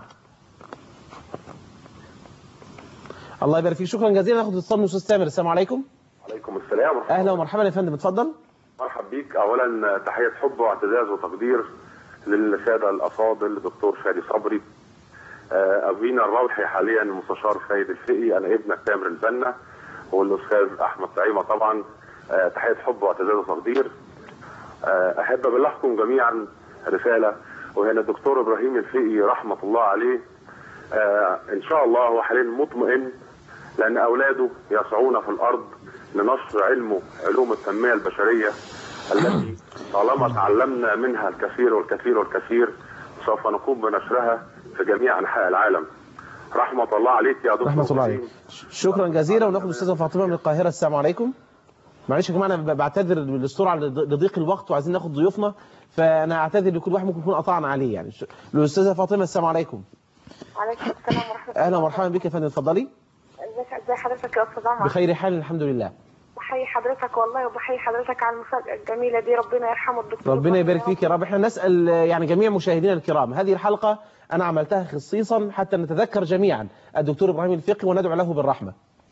الله يبارك فيك، شكرا جزيلا. ناخد اتصال من الاستاذ سامر. السلام عليكم. وعليكم السلام. اهلا ومرحبا يا فندم، اتفضل. مرحب بيك. اولا تحيه حب واعتزاز وتقدير للساده الافاضل دكتور شادي صبري، ابينا الروحي حاليا المستشار سيد الفقي، انا ابنك تامر البنا، والاستاذ احمد طعيمه طبعا. تحيه حب واعتزاز وتقدير. احب ابلغكم جميعا رساله، وهي ان الدكتور ابراهيم الفقي رحمه الله عليه ان شاء الله هو حاليا مطمئن، لان اولاده يسعون في الارض لنشر علمه علوم التنميه البشريه التي طالما تعلمنا منها الكثير والكثير والكثير سوف نقوم بنشرها في جميع انحاء العالم. رحمه الله عليك يا دكتور. رحمه الله عليك. شكرا جزيلا. وناخد الاستاذه فاطمه من القاهره. السلام عليكم. معلش يا جماعه انا بعتذر بالسرعه لضيق الوقت وعايزين ناخد ضيوفنا، فانا اعتذر لكل واحد ممكن يكون قطعنا عليه يعني. الاستاذه فاطمه السلام عليكم. وعليكم السلام ورحمه الله. اهلا ومرحبا بك يا فندم، اتفضلي. ازي حضرتك يا استاذ عمر؟ بخير حال الحمد لله. بحيي حضرتك والله، وبحيي حضرتك على المفاجاه الجميله دي، ربنا يرحمه الدكتور. ربنا يبارك فيك يا رب. احنا نسال يعني جميع مشاهدينا الكرام، هذه الحلقه انا عملتها خصيصا حتى نتذكر جميعا الدكتور ابراهيم الفقي وندعو له بالرحمه.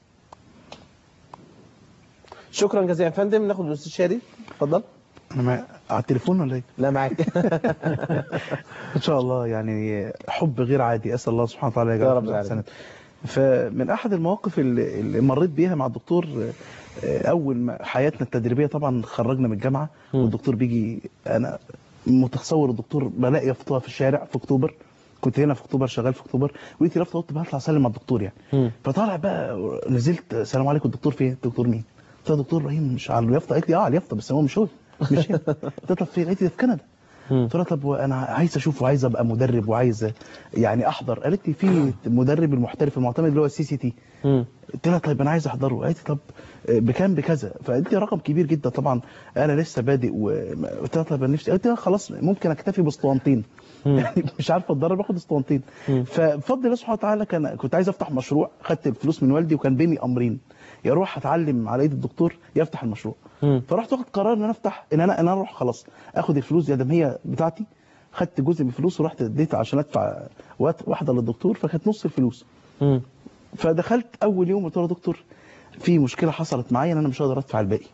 شكرا جزيلا يا فندم. ناخد الاستاذ شادي، اتفضل. انا على التليفون ولا ايه؟ لا معاك. ان شاء الله يعني حب غير عادي، اسال الله سبحانه وتعالى يا رب العالمين. فمن احد المواقف اللي مريت بيها مع الدكتور، اول ما حياتنا التدريبيه طبعا خرجنا من الجامعه والدكتور بيجي، انا متصور الدكتور بلاقي يافطه في الشارع في اكتوبر، كنت هنا في اكتوبر شغال في اكتوبر، ولقيت يافطه قلت هطلع اسلم على الدكتور يعني. فطالع بقى نزلت، السلام عليكم الدكتور فين؟ الدكتور مين؟ قلت له دكتور ابراهيم مش على اليافطه. قالت لي على اليافطه بس هو مش هو مش هنا. قلت لها فين؟ قالت لي في كندا. قلت لها طب انا عايز اشوفه، عايز ابقى مدرب وعايز يعني احضر. قالت لي في مدرب المحترف المعتمد اللي هو CCT. قلت لها طيب انا عايز احضره. قالت لي طب بكام؟ بكذا. فقالت لي رقم كبير جدا طبعا، انا لسه بادئ. قلت لها طب انا نفسي، قالت لي خلاص ممكن اكتفي باسطوانتين. يعني مش عارفه اتدرب، باخد اسطوانتين. فبفضل الله سبحانه وتعالى كنت عايز افتح مشروع، خدت الفلوس من والدي وكان بيني امرين، يا اروح اتعلم على ايد الدكتور يا افتح المشروع. فرحت واخد قرار ان انا افتح، ان انا اروح خلاص اخد الفلوس دي، هي بتاعتي. خدت جزء من الفلوس ورحت اديتها عشان ادفع واحده للدكتور، فكانت نص الفلوس. فدخلت اول يوم قلت له يا دكتور في مشكله حصلت معايا ان انا مش هقدر ادفع الباقي.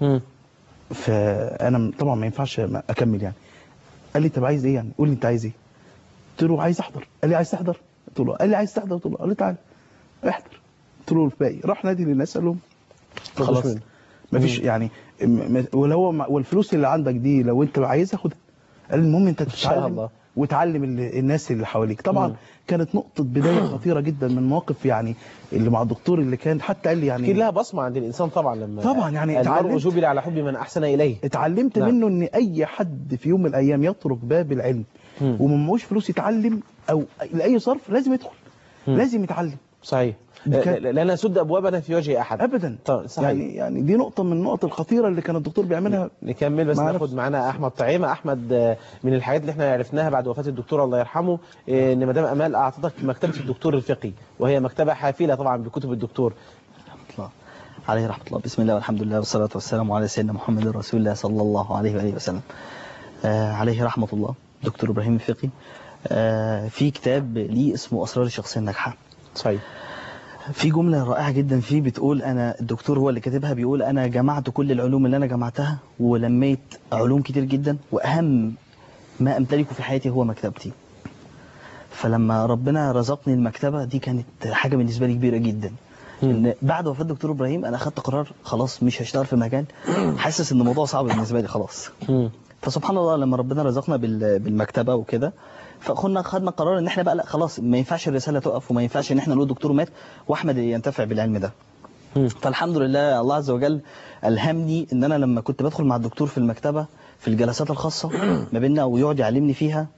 فانا طبعا ما ينفعش اكمل يعني. قال لي طب عايز ايه يعني؟ قول لي انت عايز ايه. قلت له عايز احضر. قال لي عايز تحضر؟ قلت له قال لي عايز تحضر؟ قلت له قال لي تعالى احضر. قلت له الباقي. راح نادي للناس قال لهم خلاص مفيش يعني، والفلوس اللي عندك دي لو انت عايزها خدها. قال المهم انت تتعلم وتعلم الناس اللي حواليك. طبعا كانت نقطه بدايه خطيره جدا من مواقف يعني اللي مع الدكتور، اللي كان حتى قال لي يعني لها بصمه عند الانسان طبعا، لما طبعا يعني المرء جبل على حب من احسن اليه. اتعلمت منه ان اي حد في يوم من الايام يترك باب العلم وما معهوش فلوس يتعلم او لاي صرف لازم يدخل، لازم يتعلم. صحيح. لا نسد ابوابنا في وجه احد ابدا. صحيح. يعني دي نقطه من النقط الخطيره اللي كان الدكتور بيعملها. نكمل بس ناخد معانا احمد طعيمه. احمد، من الحاجات اللي احنا عرفناها بعد وفاه الدكتور الله يرحمه ان مدام امال اعطتك مكتبه الدكتور الفقي، وهي مكتبه حافله طبعا بكتب الدكتور عليه رحمه الله. بسم الله والحمد لله والصلاه والسلام على سيدنا محمد رسول الله صلى الله عليه واله وسلم. عليه رحمه الله دكتور ابراهيم الفقي. في كتاب ليه اسمه اسرار الشخصيه الناجحه. صحيح. في جملة رائعة جدا فيه بتقول، أنا الدكتور هو اللي كاتبها، بيقول أنا جمعت كل العلوم اللي أنا جمعتها ولميت علوم كتير جدا، وأهم ما أمتلكه في حياتي هو مكتبتي. فلما ربنا رزقني المكتبة دي كانت حاجة بالنسبة لي كبيرة جدا. إن بعد وفاة الدكتور إبراهيم أنا أخدت قرار خلاص مش هشتغل في مكان حاسس إن الموضوع صعب بالنسبة لي خلاص. فسبحان الله لما ربنا رزقنا بالمكتبة وكده خدنا قرار ان احنا بقى لا خلاص ما ينفعش الرساله تقف وما ينفعش ان احنا نقول الدكتور مات واحمد ينتفع بالعلم ده. فالحمد لله الله عز وجل الهمني ان انا لما كنت بدخل مع الدكتور في المكتبه في الجلسات الخاصه ما بيننا ويقعد يعلمني فيها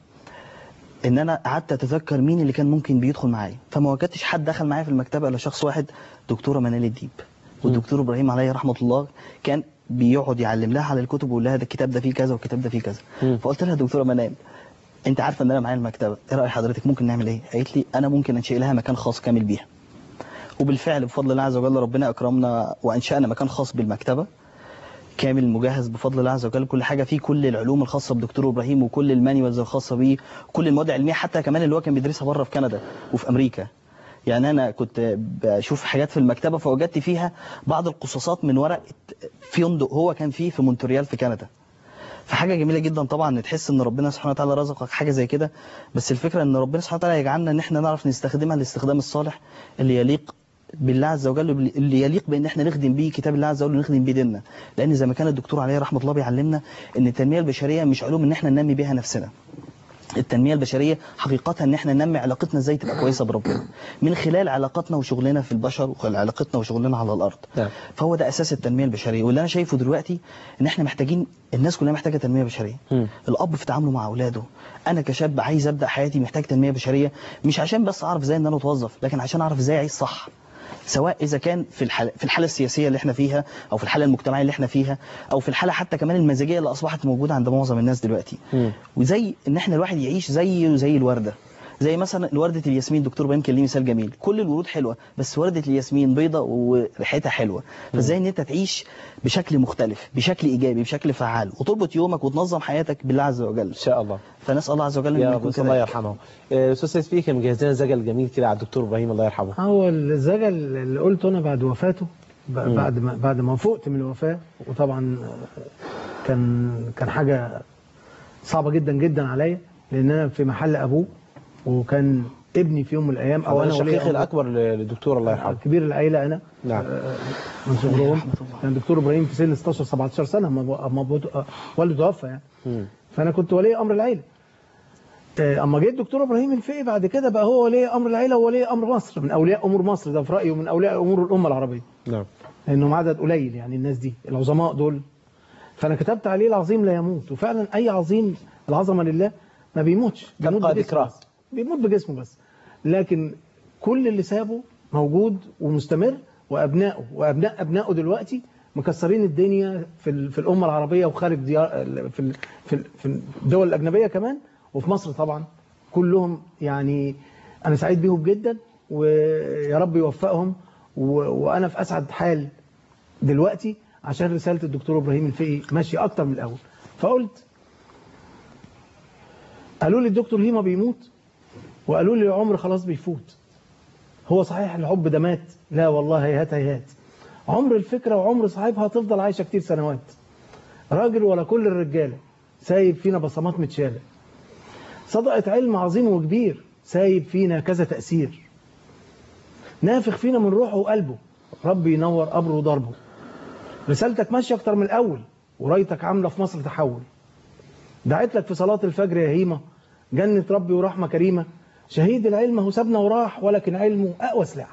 ان انا قعدت اتذكر مين اللي كان ممكن بيدخل معايا، فما وجدتش حد دخل معايا في المكتبه الا شخص واحد، دكتوره منال الديب. والدكتور ابراهيم عليه رحمه الله كان بيقعد يعلم لها على الكتب ويقول لها ده الكتاب ده فيه كذا والكتاب ده فيه كذا. فقلت لها دكتوره منال انت عارفه ان انا معايا المكتبه، ايه راي حضرتك ممكن نعمل ايه؟ قالت لي انا ممكن انشئ لها مكان خاص كامل بيها. وبالفعل بفضل الله عز وجل ربنا اكرمنا وانشانا مكان خاص بالمكتبه كامل مجهز بفضل الله عز وجل، كل حاجه فيه، كل العلوم الخاصه بدكتور ابراهيم وكل المانيوالز الخاصه بيه، كل المواد العلميه حتى كمان اللي هو كان بيدرسها بره في كندا وفي امريكا. يعني انا كنت بشوف حاجات في المكتبه فوجدت فيها بعض القصاصات من ورق فندق هو كان فيه في مونتريال في كندا. فحاجه جميله جدا طبعا تحس ان ربنا سبحانه وتعالى رزقك حاجه زي كده، بس الفكره ان ربنا سبحانه وتعالى يجعلنا ان احنا نعرف نستخدمها الاستخدام الصالح اللي يليق بالله عز وجل، اللي يليق بان احنا نخدم بيه كتاب الله عز وجل ونخدم بيه ديننا. لان زي ما كان الدكتور عليه رحمه الله بيعلمنا ان التنميه البشريه مش علوم ان احنا ننمي بيها نفسنا. التنميه البشريه حقيقتها ان احنا ننمي علاقتنا ازاي تبقى كويسه بربنا من خلال علاقاتنا وشغلنا في البشر وعلاقتنا وشغلنا على الارض. فهو ده اساس التنميه البشريه، واللي انا شايفه دلوقتي ان احنا محتاجين، الناس كلها محتاجه تنميه بشريه. الاب في تعامله مع اولاده، انا كشاب عايز ابدا حياتي محتاج تنميه بشريه، مش عشان بس اعرف ازاي ان انا اتوظف، لكن عشان اعرف ازاي اعيش صح، سواء اذا كان في الحاله السياسيه اللي احنا فيها او في الحاله المجتمعيه اللي احنا فيها او في الحاله حتى كمان المزاجيه اللي اصبحت موجوده عند معظم الناس دلوقتي. وزي ان احنا الواحد يعيش زي الورده، زي مثلا وردة الياسمين. دكتور ابراهيم كان ليه مثال جميل، كل الورود حلوه بس وردة الياسمين بيضه وريحتها حلوه. فازاي ان انت تعيش بشكل مختلف، بشكل ايجابي، بشكل فعال، وتربط يومك وتنظم حياتك بالله عز وجل ان شاء الله. فنسال الله عز وجل ان يكون كده. الله يرحمه. استاذ سيد فيه كان مجهز لنا زجل جميل كده على الدكتور ابراهيم الله يرحمه. هو الزجل اللي قلته انا بعد وفاته، بعد ما فقت من الوفاه، وطبعا كان حاجه صعبه جدا جدا عليا، لان انا في محل ابوه وكان ابني في يوم من الايام او انا الشقيق الاكبر للدكتور الله يرحمه، كبير العائله انا. نعم. من صغرهم كان الدكتور ابراهيم في سن 16 17 سنه اما والده توفى يعني. فانا كنت ولي امر العائله. اما جه الدكتور ابراهيم الفقي بعد كده بقى هو ولي امر العائله وولي امر مصر، من اولياء امور مصر، ده في رايي من اولياء امور الامه العربيه. نعم. لانهم عدد قليل يعني الناس دي العظماء دول. فانا كتبت عليه العظيم لا يموت، وفعلا اي عظيم العظمه لله ما بيموتش، بيموت بجسمه بس، لكن كل اللي سابه موجود ومستمر، وابنائه وابناء ابنائه دلوقتي مكسرين الدنيا في الامه العربيه وخارج ديار في الدول الاجنبيه كمان، وفي مصر طبعا كلهم. يعني انا سعيد بيهم جدا، ويا رب يوفقهم، وانا في اسعد حال دلوقتي عشان رساله الدكتور ابراهيم الفقي ماشيه اكتر من الاول. فقلت قالوا لي الدكتور هيما بيموت، وقالوا لي العمر خلاص بيفوت. هو صحيح الحب ده مات؟ لا والله، هيهات هيهات. عمر الفكرة وعمر صاحبها هتفضل عايشة كتير سنوات. راجل ولا كل الرجالة، سايب فينا بصمات متشالة. صدقة علم عظيم وكبير، سايب فينا كذا تأثير. نافخ فينا من روحه وقلبه، ربي ينور قبره وضربه. رسالتك ماشية أكتر من الأول، ورايتك عاملة في مصر تحول. دعيت لك في صلاة الفجر يا هيمة، جنة ربي ورحمة كريمة. شهيد العلم هو سابنا وراح، ولكن علمه أقوى سلاح.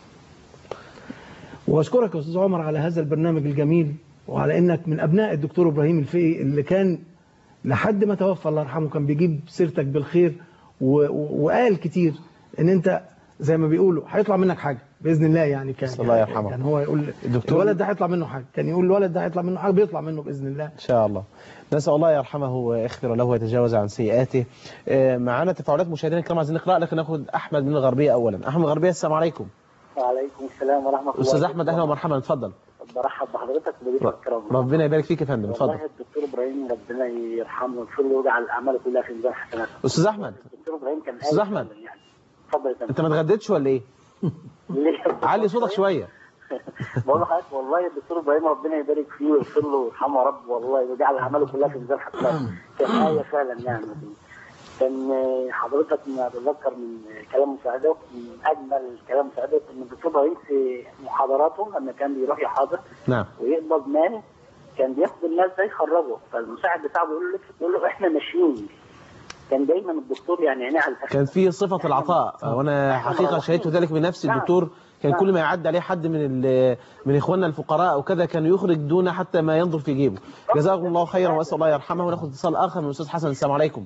وأشكرك يا أستاذ عمر على هذا البرنامج الجميل، وعلى إنك من أبناء الدكتور إبراهيم الفقي اللي كان لحد ما توفى الله يرحمه كان بيجيب سيرتك بالخير، وقال كتير إن أنت زي ما بيقولوا هيطلع منك حاجة بإذن الله. يعني كان الله يرحمه، كان هو يقول الولد ده هيطلع منه حاجة، كان يقول الولد ده هيطلع منه حاجة، بيطلع منه بإذن الله إن شاء الله. نسأل الله يرحمه ويغفر له ويتجاوز عن سيئاته. معنا تفاعلات مشاهدينا الكرام عايزين نقرأ، لكن ناخد أحمد من الغربية أولا. أحمد من الغربية، السلام عليكم. وعليكم السلام ورحمة الله. أستاذ أحمد أهلا ومرحبا، اتفضل. برحب بحضرتك وبضيوفك الكرام. ربنا يبارك فيك يا فندم، اتفضل. والله الدكتور إبراهيم ربنا يرحمه ويغفر له ويجعل الأعمال كلها في ميزان حسناته. أستاذ أحمد. الدكتور إبراهيم كان أستاذ أحمد يعني. اتفضل يا فندم. أنت ما اتغديتش ولا إيه؟ علي صوتك شوية. بقول لحضرتك والله الدكتور إبراهيم ربنا يبارك فيه ويغفر له ويرحمه يا رب، والله ويجعل أعماله كلها في ميزان حسناته. كان آية فعلا يعني. كان حضرتك ما بتذكر من كلام مساعدك، من اجمل كلام مساعدك ان الدكتور ابراهيم في محاضراته لما كان بيروح يحاضر نعم ويقبض مال كان بياخد الناس ده يخرجه، فالمساعد بتاعه بيقول له احنا ماشيين. كان دايما الدكتور يعني عينيه على الفخذ، كان في صفة العطاء، وانا حقيقة شهدت ذلك بنفسي. الدكتور كان كل ما يعدي عليه حد من اخواننا الفقراء او كذا كان يخرج دون حتى ما ينظر في جيبه. جزاكم الله خيرا واسال الله يرحمه. وناخد اتصال اخر من الاستاذ حسن. السلام عليكم.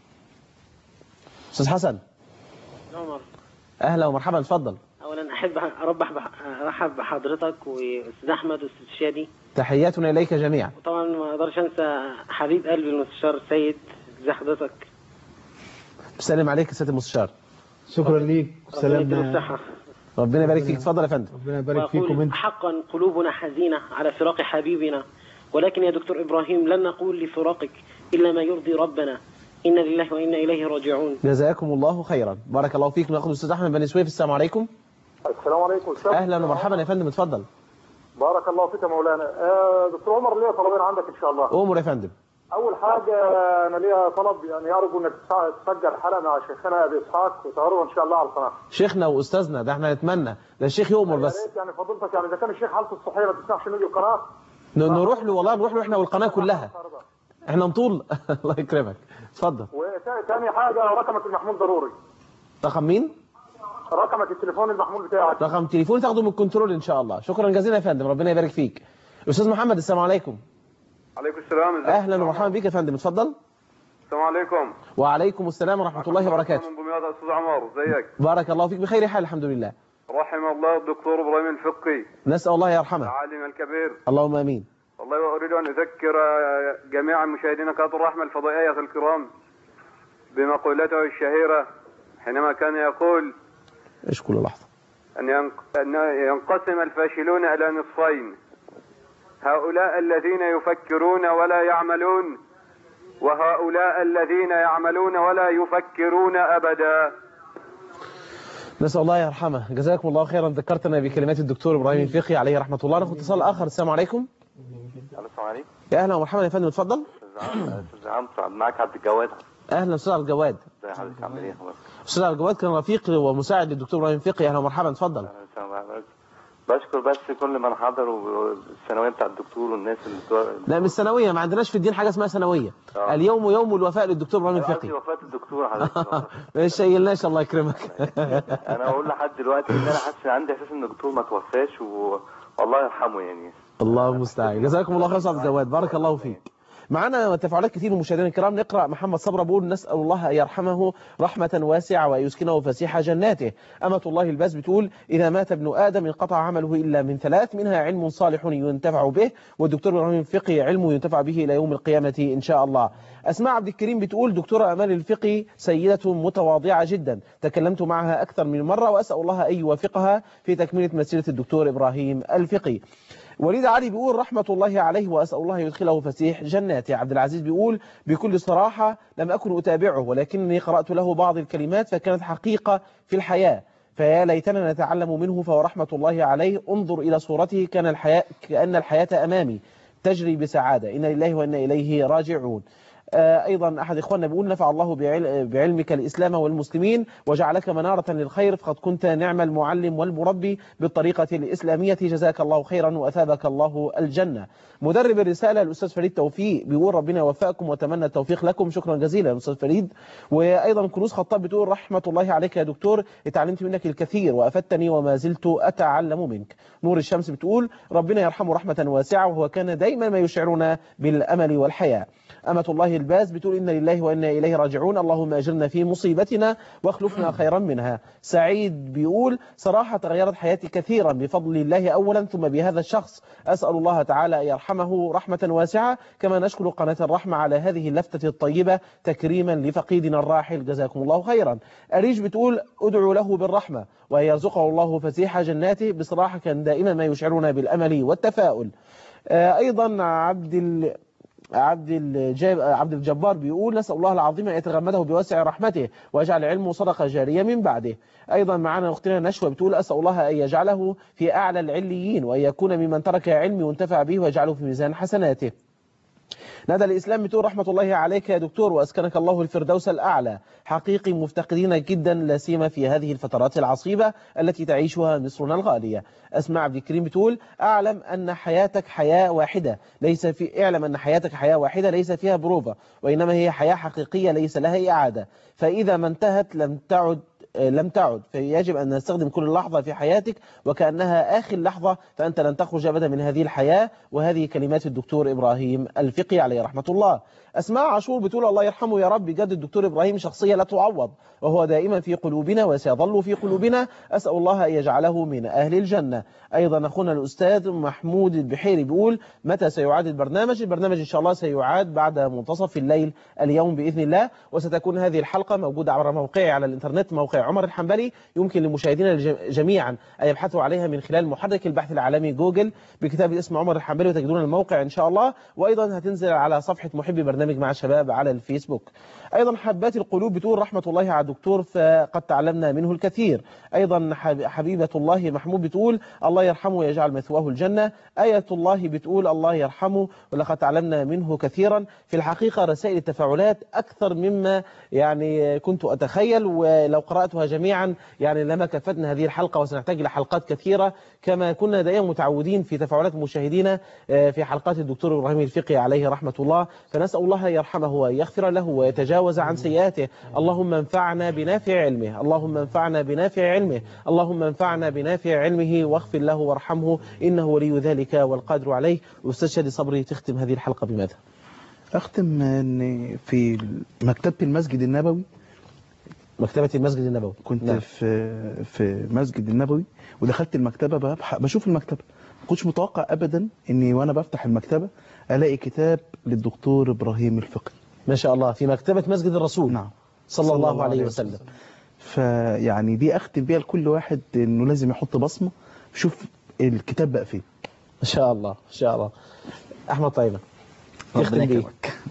استاذ حسن. عمر. اهلا ومرحبا، اتفضل. اولا احب ارحب بحضرتك واستاذ احمد واستاذ شادي. تحياتنا اليك جميعا. وطبعا ما اقدرش انسى حبيب قلبي المستشار السيد. ازي حضرتك؟ بسلم عليك يا سياده المستشار. شكرا ليك. سلام. ربنا يبارك فيك. اتفضل يا فندم. ربنا يبارك فيكم انت. حقا قلوبنا حزينه على فراق حبيبنا، ولكن يا دكتور ابراهيم لن نقول لفراقك الا ما يرضي ربنا. إنا لله وإنا إليه راجعون. جزاكم الله خيرا. بارك الله فيك. ناخذ الاستاذ احمد بن سويف. السلام عليكم. السلام عليكم. اهلا ومرحبا يا فندم، اتفضل. بارك الله فيك يا مولانا. دكتور عمر، ليا طلبين عندك ان شاء الله. امر يا فندم. اول حاجه انا ليا طلب، يعني ارجو انك تسجل حلقه مع شيخنا ابي اسحاق وتعرضها ان شاء الله على القناه. شيخنا واستاذنا ده احنا نتمنى، ده الشيخ يؤمر بس. يعني فضيلتك يعني اذا كان الشيخ حالته الصحيه ما تسمحش نيجي القناه نروح له، والله نروح له احنا والقناه كلها. احنا نطول. الله يكرمك. اتفضل. وثاني حاجه رقمك المحمول ضروري. رقم مين؟ رقمك التليفون المحمول بتاعك. رقم تليفون تاخده من الكنترول ان شاء الله. شكرا جزيلا يا فندم، ربنا يبارك فيك. استاذ محمد. السلام عليكم. عليكم السلام. اهلا ومرحبا بك يا فندم، اتفضل. السلام عليكم. وعليكم السلام ورحمه الله وبركاته. من دمياط استاذ عمر، ازيك؟ بارك الله فيك، بخير حال الحمد لله. رحم الله الدكتور ابراهيم الفقي. نسال الله يرحمه. العالم الكبير. اللهم امين. والله اريد ان اذكر جميع مشاهدينا قناه الرحمه الفضائيه الكرام بمقولته الشهيره حينما كان يقول: ايش كل لحظه؟ أن ينقسم الفاشلون إلى نصفين: هؤلاء الذين يفكرون ولا يعملون، وهؤلاء الذين يعملون ولا يفكرون أبدا. نسأل الله يرحمه. جزاكم الله خيرا، ذكرتنا بكلمات الدكتور إبراهيم الفقي عليه رحمة الله. ناخد اتصال آخر. السلام عليكم. السلام عليكم. يا أهلا ومرحبا يا فندم، اتفضل. أستاذ عمرو، معاك عبد الجواد. أهلا أستاذ عبد الجواد. ازي حضرتك، عامل إيه؟ أستاذ عبد الجواد كان رفيق ومساعد للدكتور إبراهيم الفقي. أهلا ومرحبا، اتفضل. بشكر بس كل من حضر والثانويه بتاع الدكتور والناس اللي لا مش ثانويه، ما عندناش في الدين حاجه اسمها ثانويه. اليوم يوم الوفاء للدكتور ابراهيم الفقي. وفاه الدكتور حضرتك. مش شايلناش، الله يكرمك. انا اقول لحد دلوقتي ان انا حاسس عندي احساس ان الدكتور ما توفاش والله يرحمه يعني. الله المستعان. جزاكم الله خير يا عبد الجواد، بارك الله فيك. معنا تفاعلات كثير من مشاهدينا الكرام. نقرأ. محمد صبرا بيقول: نسأل الله أن يرحمه رحمة واسعة ويسكنه فسيح جناته. أمة الله الباز بتقول: إذا مات ابن آدم انقطع عمله إلا من ثلاث، منها علم صالح ينتفع به، والدكتور إبراهيم الفقي علم ينتفع به إلى يوم القيامة إن شاء الله. أسماء عبد الكريم بتقول: دكتورة أمال الفقي سيدة متواضعة جدا، تكلمت معها أكثر من مرة، وأسأل الله أن يوفقها في تكملة مسيرة الدكتور إبراهيم الفقي. وليد علي بيقول: رحمة الله عليه وأسأل الله يدخله فسيح جناته. عبد العزيز بيقول: بكل صراحة لم أكن أتابعه، ولكني قرأت له بعض الكلمات فكانت حقيقة في الحياة، فيا ليتنا نتعلم منه، فهو رحمة الله عليه. انظر إلى صورته، كأن الحياة أمامي تجري بسعادة. إنا لله وإنا إليه راجعون. أيضا أحد إخواننا بيقول: نفع الله بعلمك الإسلام والمسلمين وجعلك منارة للخير، فقد كنت نعم المعلم والمربي بالطريقة الإسلامية، جزاك الله خيرا وأثابك الله الجنة. مدرب الرسالة الأستاذ فريد توفيق بيقول: ربنا يوفقكم وتمنى التوفيق لكم. شكرا جزيلا أستاذ فريد. وأيضا كنوز خطاب بتقول: رحمة الله عليك يا دكتور، اتعلمت منك الكثير وأفدتني وما زلت أتعلم منك. نور الشمس بتقول: ربنا يرحمه رحمة واسعة، وهو كان دايما ما يشعرنا بالأمل والحياة. أمة الله الباز بتقول: إنا لله وإنا إليه راجعون، اللهم أجرنا في مصيبتنا واخلفنا خيرا منها. سعيد بيقول: صراحة تغيرت حياتي كثيرا بفضل الله أولا، ثم بهذا الشخص. أسأل الله تعالى أن يرحمه رحمة واسعة، كما نشكر قناة الرحمة على هذه اللفتة الطيبة تكريما لفقيدنا الراحل، جزاكم الله خيرا. أريج بتقول: أدعو له بالرحمة وأن يرزقه الله فسيح جناته، بصراحة كان دائما ما يشعرنا بالأمل والتفاؤل. أيضا عبد الجبار بيقول: نسأل الله العظيم أن يتغمده بواسع رحمته ويجعل علمه صدقة جارية من بعده. أيضا معنا أختنا نشوى بتقول: أسأل الله أن يجعله في أعلى العليين، وأن يكون ممن ترك علم ينتفع به ويجعله في ميزان حسناته. ندى الإسلام بتقول رحمة الله عليك يا دكتور وأسكنك الله الفردوس الأعلى. حقيقي مفتقدين جدا لا سيما في هذه الفترات العصيبة التي تعيشها مصرنا الغالية. أسماء عبد الكريم بتقول اعلم أن حياتك حياة واحدة ليس فيها بروفة، وإنما هي حياة حقيقية ليس لها إعادة، فإذا ما انتهت لم تعد، فيجب أن نستخدم كل لحظة في حياتك وكأنها آخر لحظة، فأنت لن تخرج أبدا من هذه الحياة. وهذه كلمات الدكتور إبراهيم الفقي عليه رحمة الله. أسماء عاشور بتقول الله يرحمه يا رب، بجد الدكتور إبراهيم شخصية لا تعوض، وهو دائما في قلوبنا وسيظل في قلوبنا، أسأل الله أن يجعله من أهل الجنة. أيضا أخونا الأستاذ محمود البحيري بيقول متى سيعاد البرنامج؟ البرنامج إن شاء الله سيعاد بعد منتصف الليل اليوم بإذن الله، وستكون هذه الحلقة موجودة عبر موقعي على الإنترنت، موقع عمر الحنبلي. يمكن لمشاهدينا جميعا أن يبحثوا عليها من خلال محرك البحث العالمي جوجل بكتاب اسم عمر الحنبلي وتجدون الموقع إن شاء الله، وأيضا هتنزل على صفحة محبي برنامج مع الشباب على الفيسبوك. أيضا حبات القلوب بتقول رحمة الله على الدكتور فقد تعلمنا منه الكثير. أيضا حبيبة الله محمود بتقول الله يرحمه ويجعل مثواه الجنة. آية الله بتقول الله يرحمه ولقد تعلمنا منه كثيرا. في الحقيقة رسائل التفاعلات أكثر مما يعني كنت أتخيل، ولو قرأتها جميعا يعني لما كفتنا هذه الحلقة، وسنحتاج إلى حلقات كثيرة كما كنا دائما متعودين في تفاعلات مشاهدينا في حلقات الدكتور إبراهيم الفقي عليه رحمة الله. فنسأل الله يرحمه ويغفر له ويتجاوز عن سيئاته. اللهم انفعنا بنافع علمه، اللهم انفعنا بنافع علمه، اللهم انفعنا بنافع علمه واغفر له وارحمه إنه ولي ذلك والقادر عليه. أستاذ شادي صبري، تختم هذه الحلقة بماذا؟ أختم أن في مكتبة المسجد النبوي، مكتبة المسجد النبوي كنت نعم. في مسجد النبوي ودخلت المكتبة بشوف المكتبة، ما كنتش متوقع أبدا أني وأنا بفتح المكتبة ألاقي كتاب للدكتور إبراهيم الفقي ما شاء الله في مكتبة مسجد الرسول نعم. صلى الله عليه وسلم. فيعني دي أختم بيها لكل واحد أنه لازم يحط بصمة، شوف الكتاب بقى فين. إن شاء الله إن شاء الله. أحمد طيبة يختم بيه.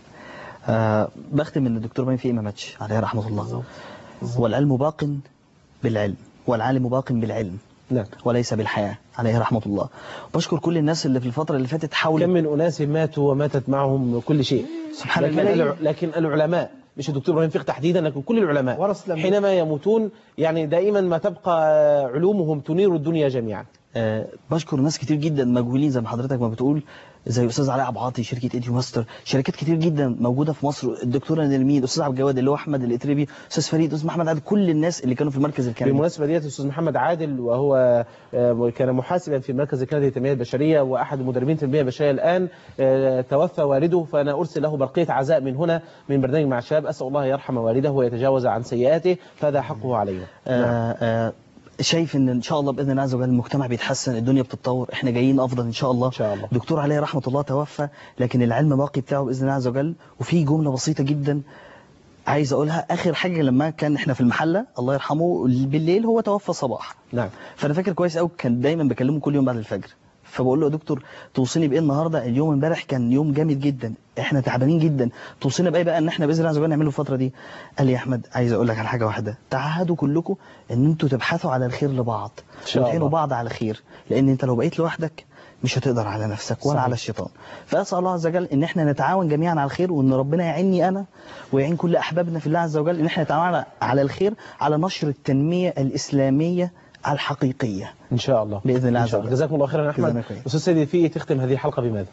بختم ان الدكتور إبراهيم الفقي ما ماتش عليه رحمه الله، والعلم باق بالعلم والعالم باق بالعلم نعم وليس بالحياة عليه رحمة الله. بشكر كل الناس اللي في الفترة اللي فاتت حاولت. كم من أناس ماتوا وماتت معهم كل شيء سبحان الله. لكن العلماء مش الدكتور إبراهيم الفقي تحديدا، لكن كل العلماء حينما يموتون يعني دائما ما تبقى علومهم تنير الدنيا جميعا. بشكر ناس كتير جدا مجهولين زي ما حضرتك ما بتقول، زي استاذ علاء عبد العاطي، شركه ايديو ماستر، شركات كتير جدا موجوده في مصر، الدكتوره نرمين، استاذ عبد الجواد اللي هو احمد الاتربي، استاذ فريد، استاذ محمد عادل، كل الناس اللي كانوا في المركز الكندي. بالمناسبه ديت استاذ محمد عادل وهو كان محاسبا في المركز الكندي للتنميه البشريه واحد مدربين التنميه البشريه الان، توفى والده، فانا ارسل له برقيه عزاء من هنا من برنامج مع الشباب، اسال الله يرحم والده ويتجاوز عن سيئاته فهذا حقه علينا. شايف ان شاء الله باذن الله عز وجل المجتمع بيتحسن، الدنيا بتتطور، احنا جايين افضل ان شاء الله. دكتور عليه رحمه الله توفى لكن العلم باقي بتاعه باذن الله عز وجل. وفي جمله بسيطه جدا عايز اقولها اخر حاجه، لما كان احنا في المحله الله يرحمه بالليل هو توفى صباح. نعم. فانا فاكر كويس قوي، كان دايما بكلمه كل يوم بعد الفجر، فبقول له يا دكتور توصيني بايه النهارده؟ اليوم امبارح كان يوم جامد جدا، احنا تعبانين جدا، توصينا بايه بقى ان احنا باذن الله عز وجل نعمله الفتره دي؟ قال لي يا احمد عايز اقول لك على حاجه واحده، تعهدوا كلكم ان انتوا تبحثوا على الخير لبعض وتعينوا بعض على خير، لان انت لو بقيت لوحدك مش هتقدر على نفسك ولا صحيح. على الشيطان. فاسال الله عز وجل ان احنا نتعاون جميعا على الخير، وان ربنا يعيني انا ويعين كل احبابنا في الله عز وجل ان احنا نتعاون على الخير، على نشر التنميه الاسلاميه الحقيقيه ان شاء الله باذن الله عز وجل. جزاكم الله خيرا احمد. استاذ سيدي في تختم هذه الحلقه بماذا؟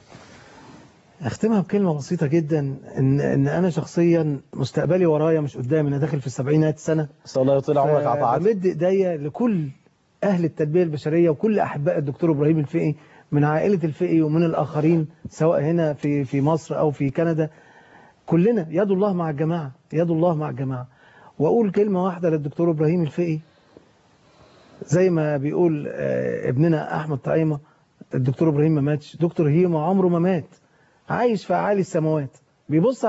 اختمها بكلمه بسيطه جدا، ان انا شخصيا مستقبلي ورايا مش قدامي، انا داخل في السبعينات سنه، اسال الله يطيل عمرك على طاعته. بمد ايديا لكل اهل التربيه البشريه وكل احباء الدكتور ابراهيم الفقي من عائله الفقي ومن الاخرين سواء هنا في مصر او في كندا، كلنا يد الله مع الجماعه، يد الله مع الجماعه. واقول كلمه واحده للدكتور ابراهيم الفقي، زي ما بيقول ابننا احمد طعيمه، الدكتور ابراهيم ما ماتش، دكتور هيما عمره ما مات، عايش في اعالي السماوات، بيبص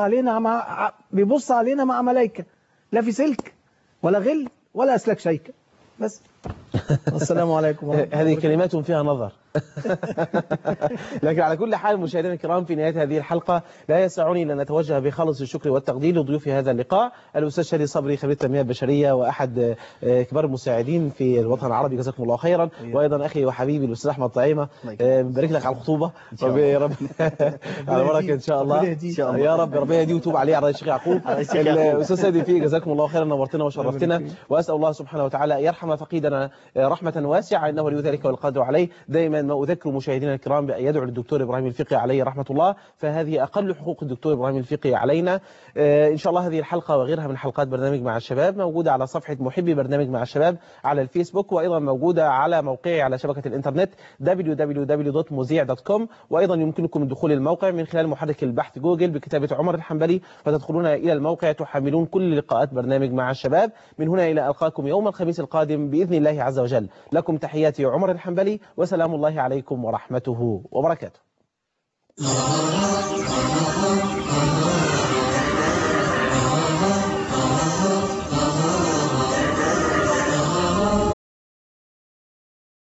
علينا مع ملائكه، لا في سلك ولا غل ولا اسلاك شيكه. بس السلام عليكم ورحمة الله هذه كلمات فيها نظر. لكن على كل حال مشاهدينا الكرام، في نهاية هذه الحلقة لا يسعني إلا أن نتوجه بخالص الشكر والتقدير لضيوف هذا اللقاء، الأستاذ شادي صبري خبير التنمية البشرية وأحد كبار المساعدين في الوطن العربي، جزاكم الله خيرا. وأيضا أخي وحبيبي الأستاذ أحمد طعيمة، بارك لك على الخطوبة رب على بركة إن شاء الله. يا رب ربنا يهديه ويتوب عليه على الشيخ يعقوب. الأستاذ سيدي فيه جزاكم الله خيرا، نورتنا وشرفتنا، وأسأل الله سبحانه وتعالى يرحم فقيدنا رحمة واسعة إنه ولي ذلك والقادر عليه. دائما ما أذكر مشاهدينا الكرام بأن يدعو للدكتور إبراهيم الفقي عليه رحمة الله، فهذه أقل حقوق الدكتور إبراهيم الفقي علينا. إن شاء الله هذه الحلقة وغيرها من حلقات برنامج مع الشباب موجودة على صفحة محبي برنامج مع الشباب على الفيسبوك، وأيضا موجودة على موقعي على شبكة الإنترنت www.muzia.com، وأيضا يمكنكم دخول الموقع من خلال محرك البحث جوجل بكتابة عمر الحنبلي، فتدخلون إلى الموقع تحملون كل لقاءات برنامج مع الشباب. من هنا إلى ألقاكم يوم الخميس القادم بإذن الله عز وجل. لكم تحياتي عمر الحنبلي، وسلام الله عليكم ورحمته وبركاته.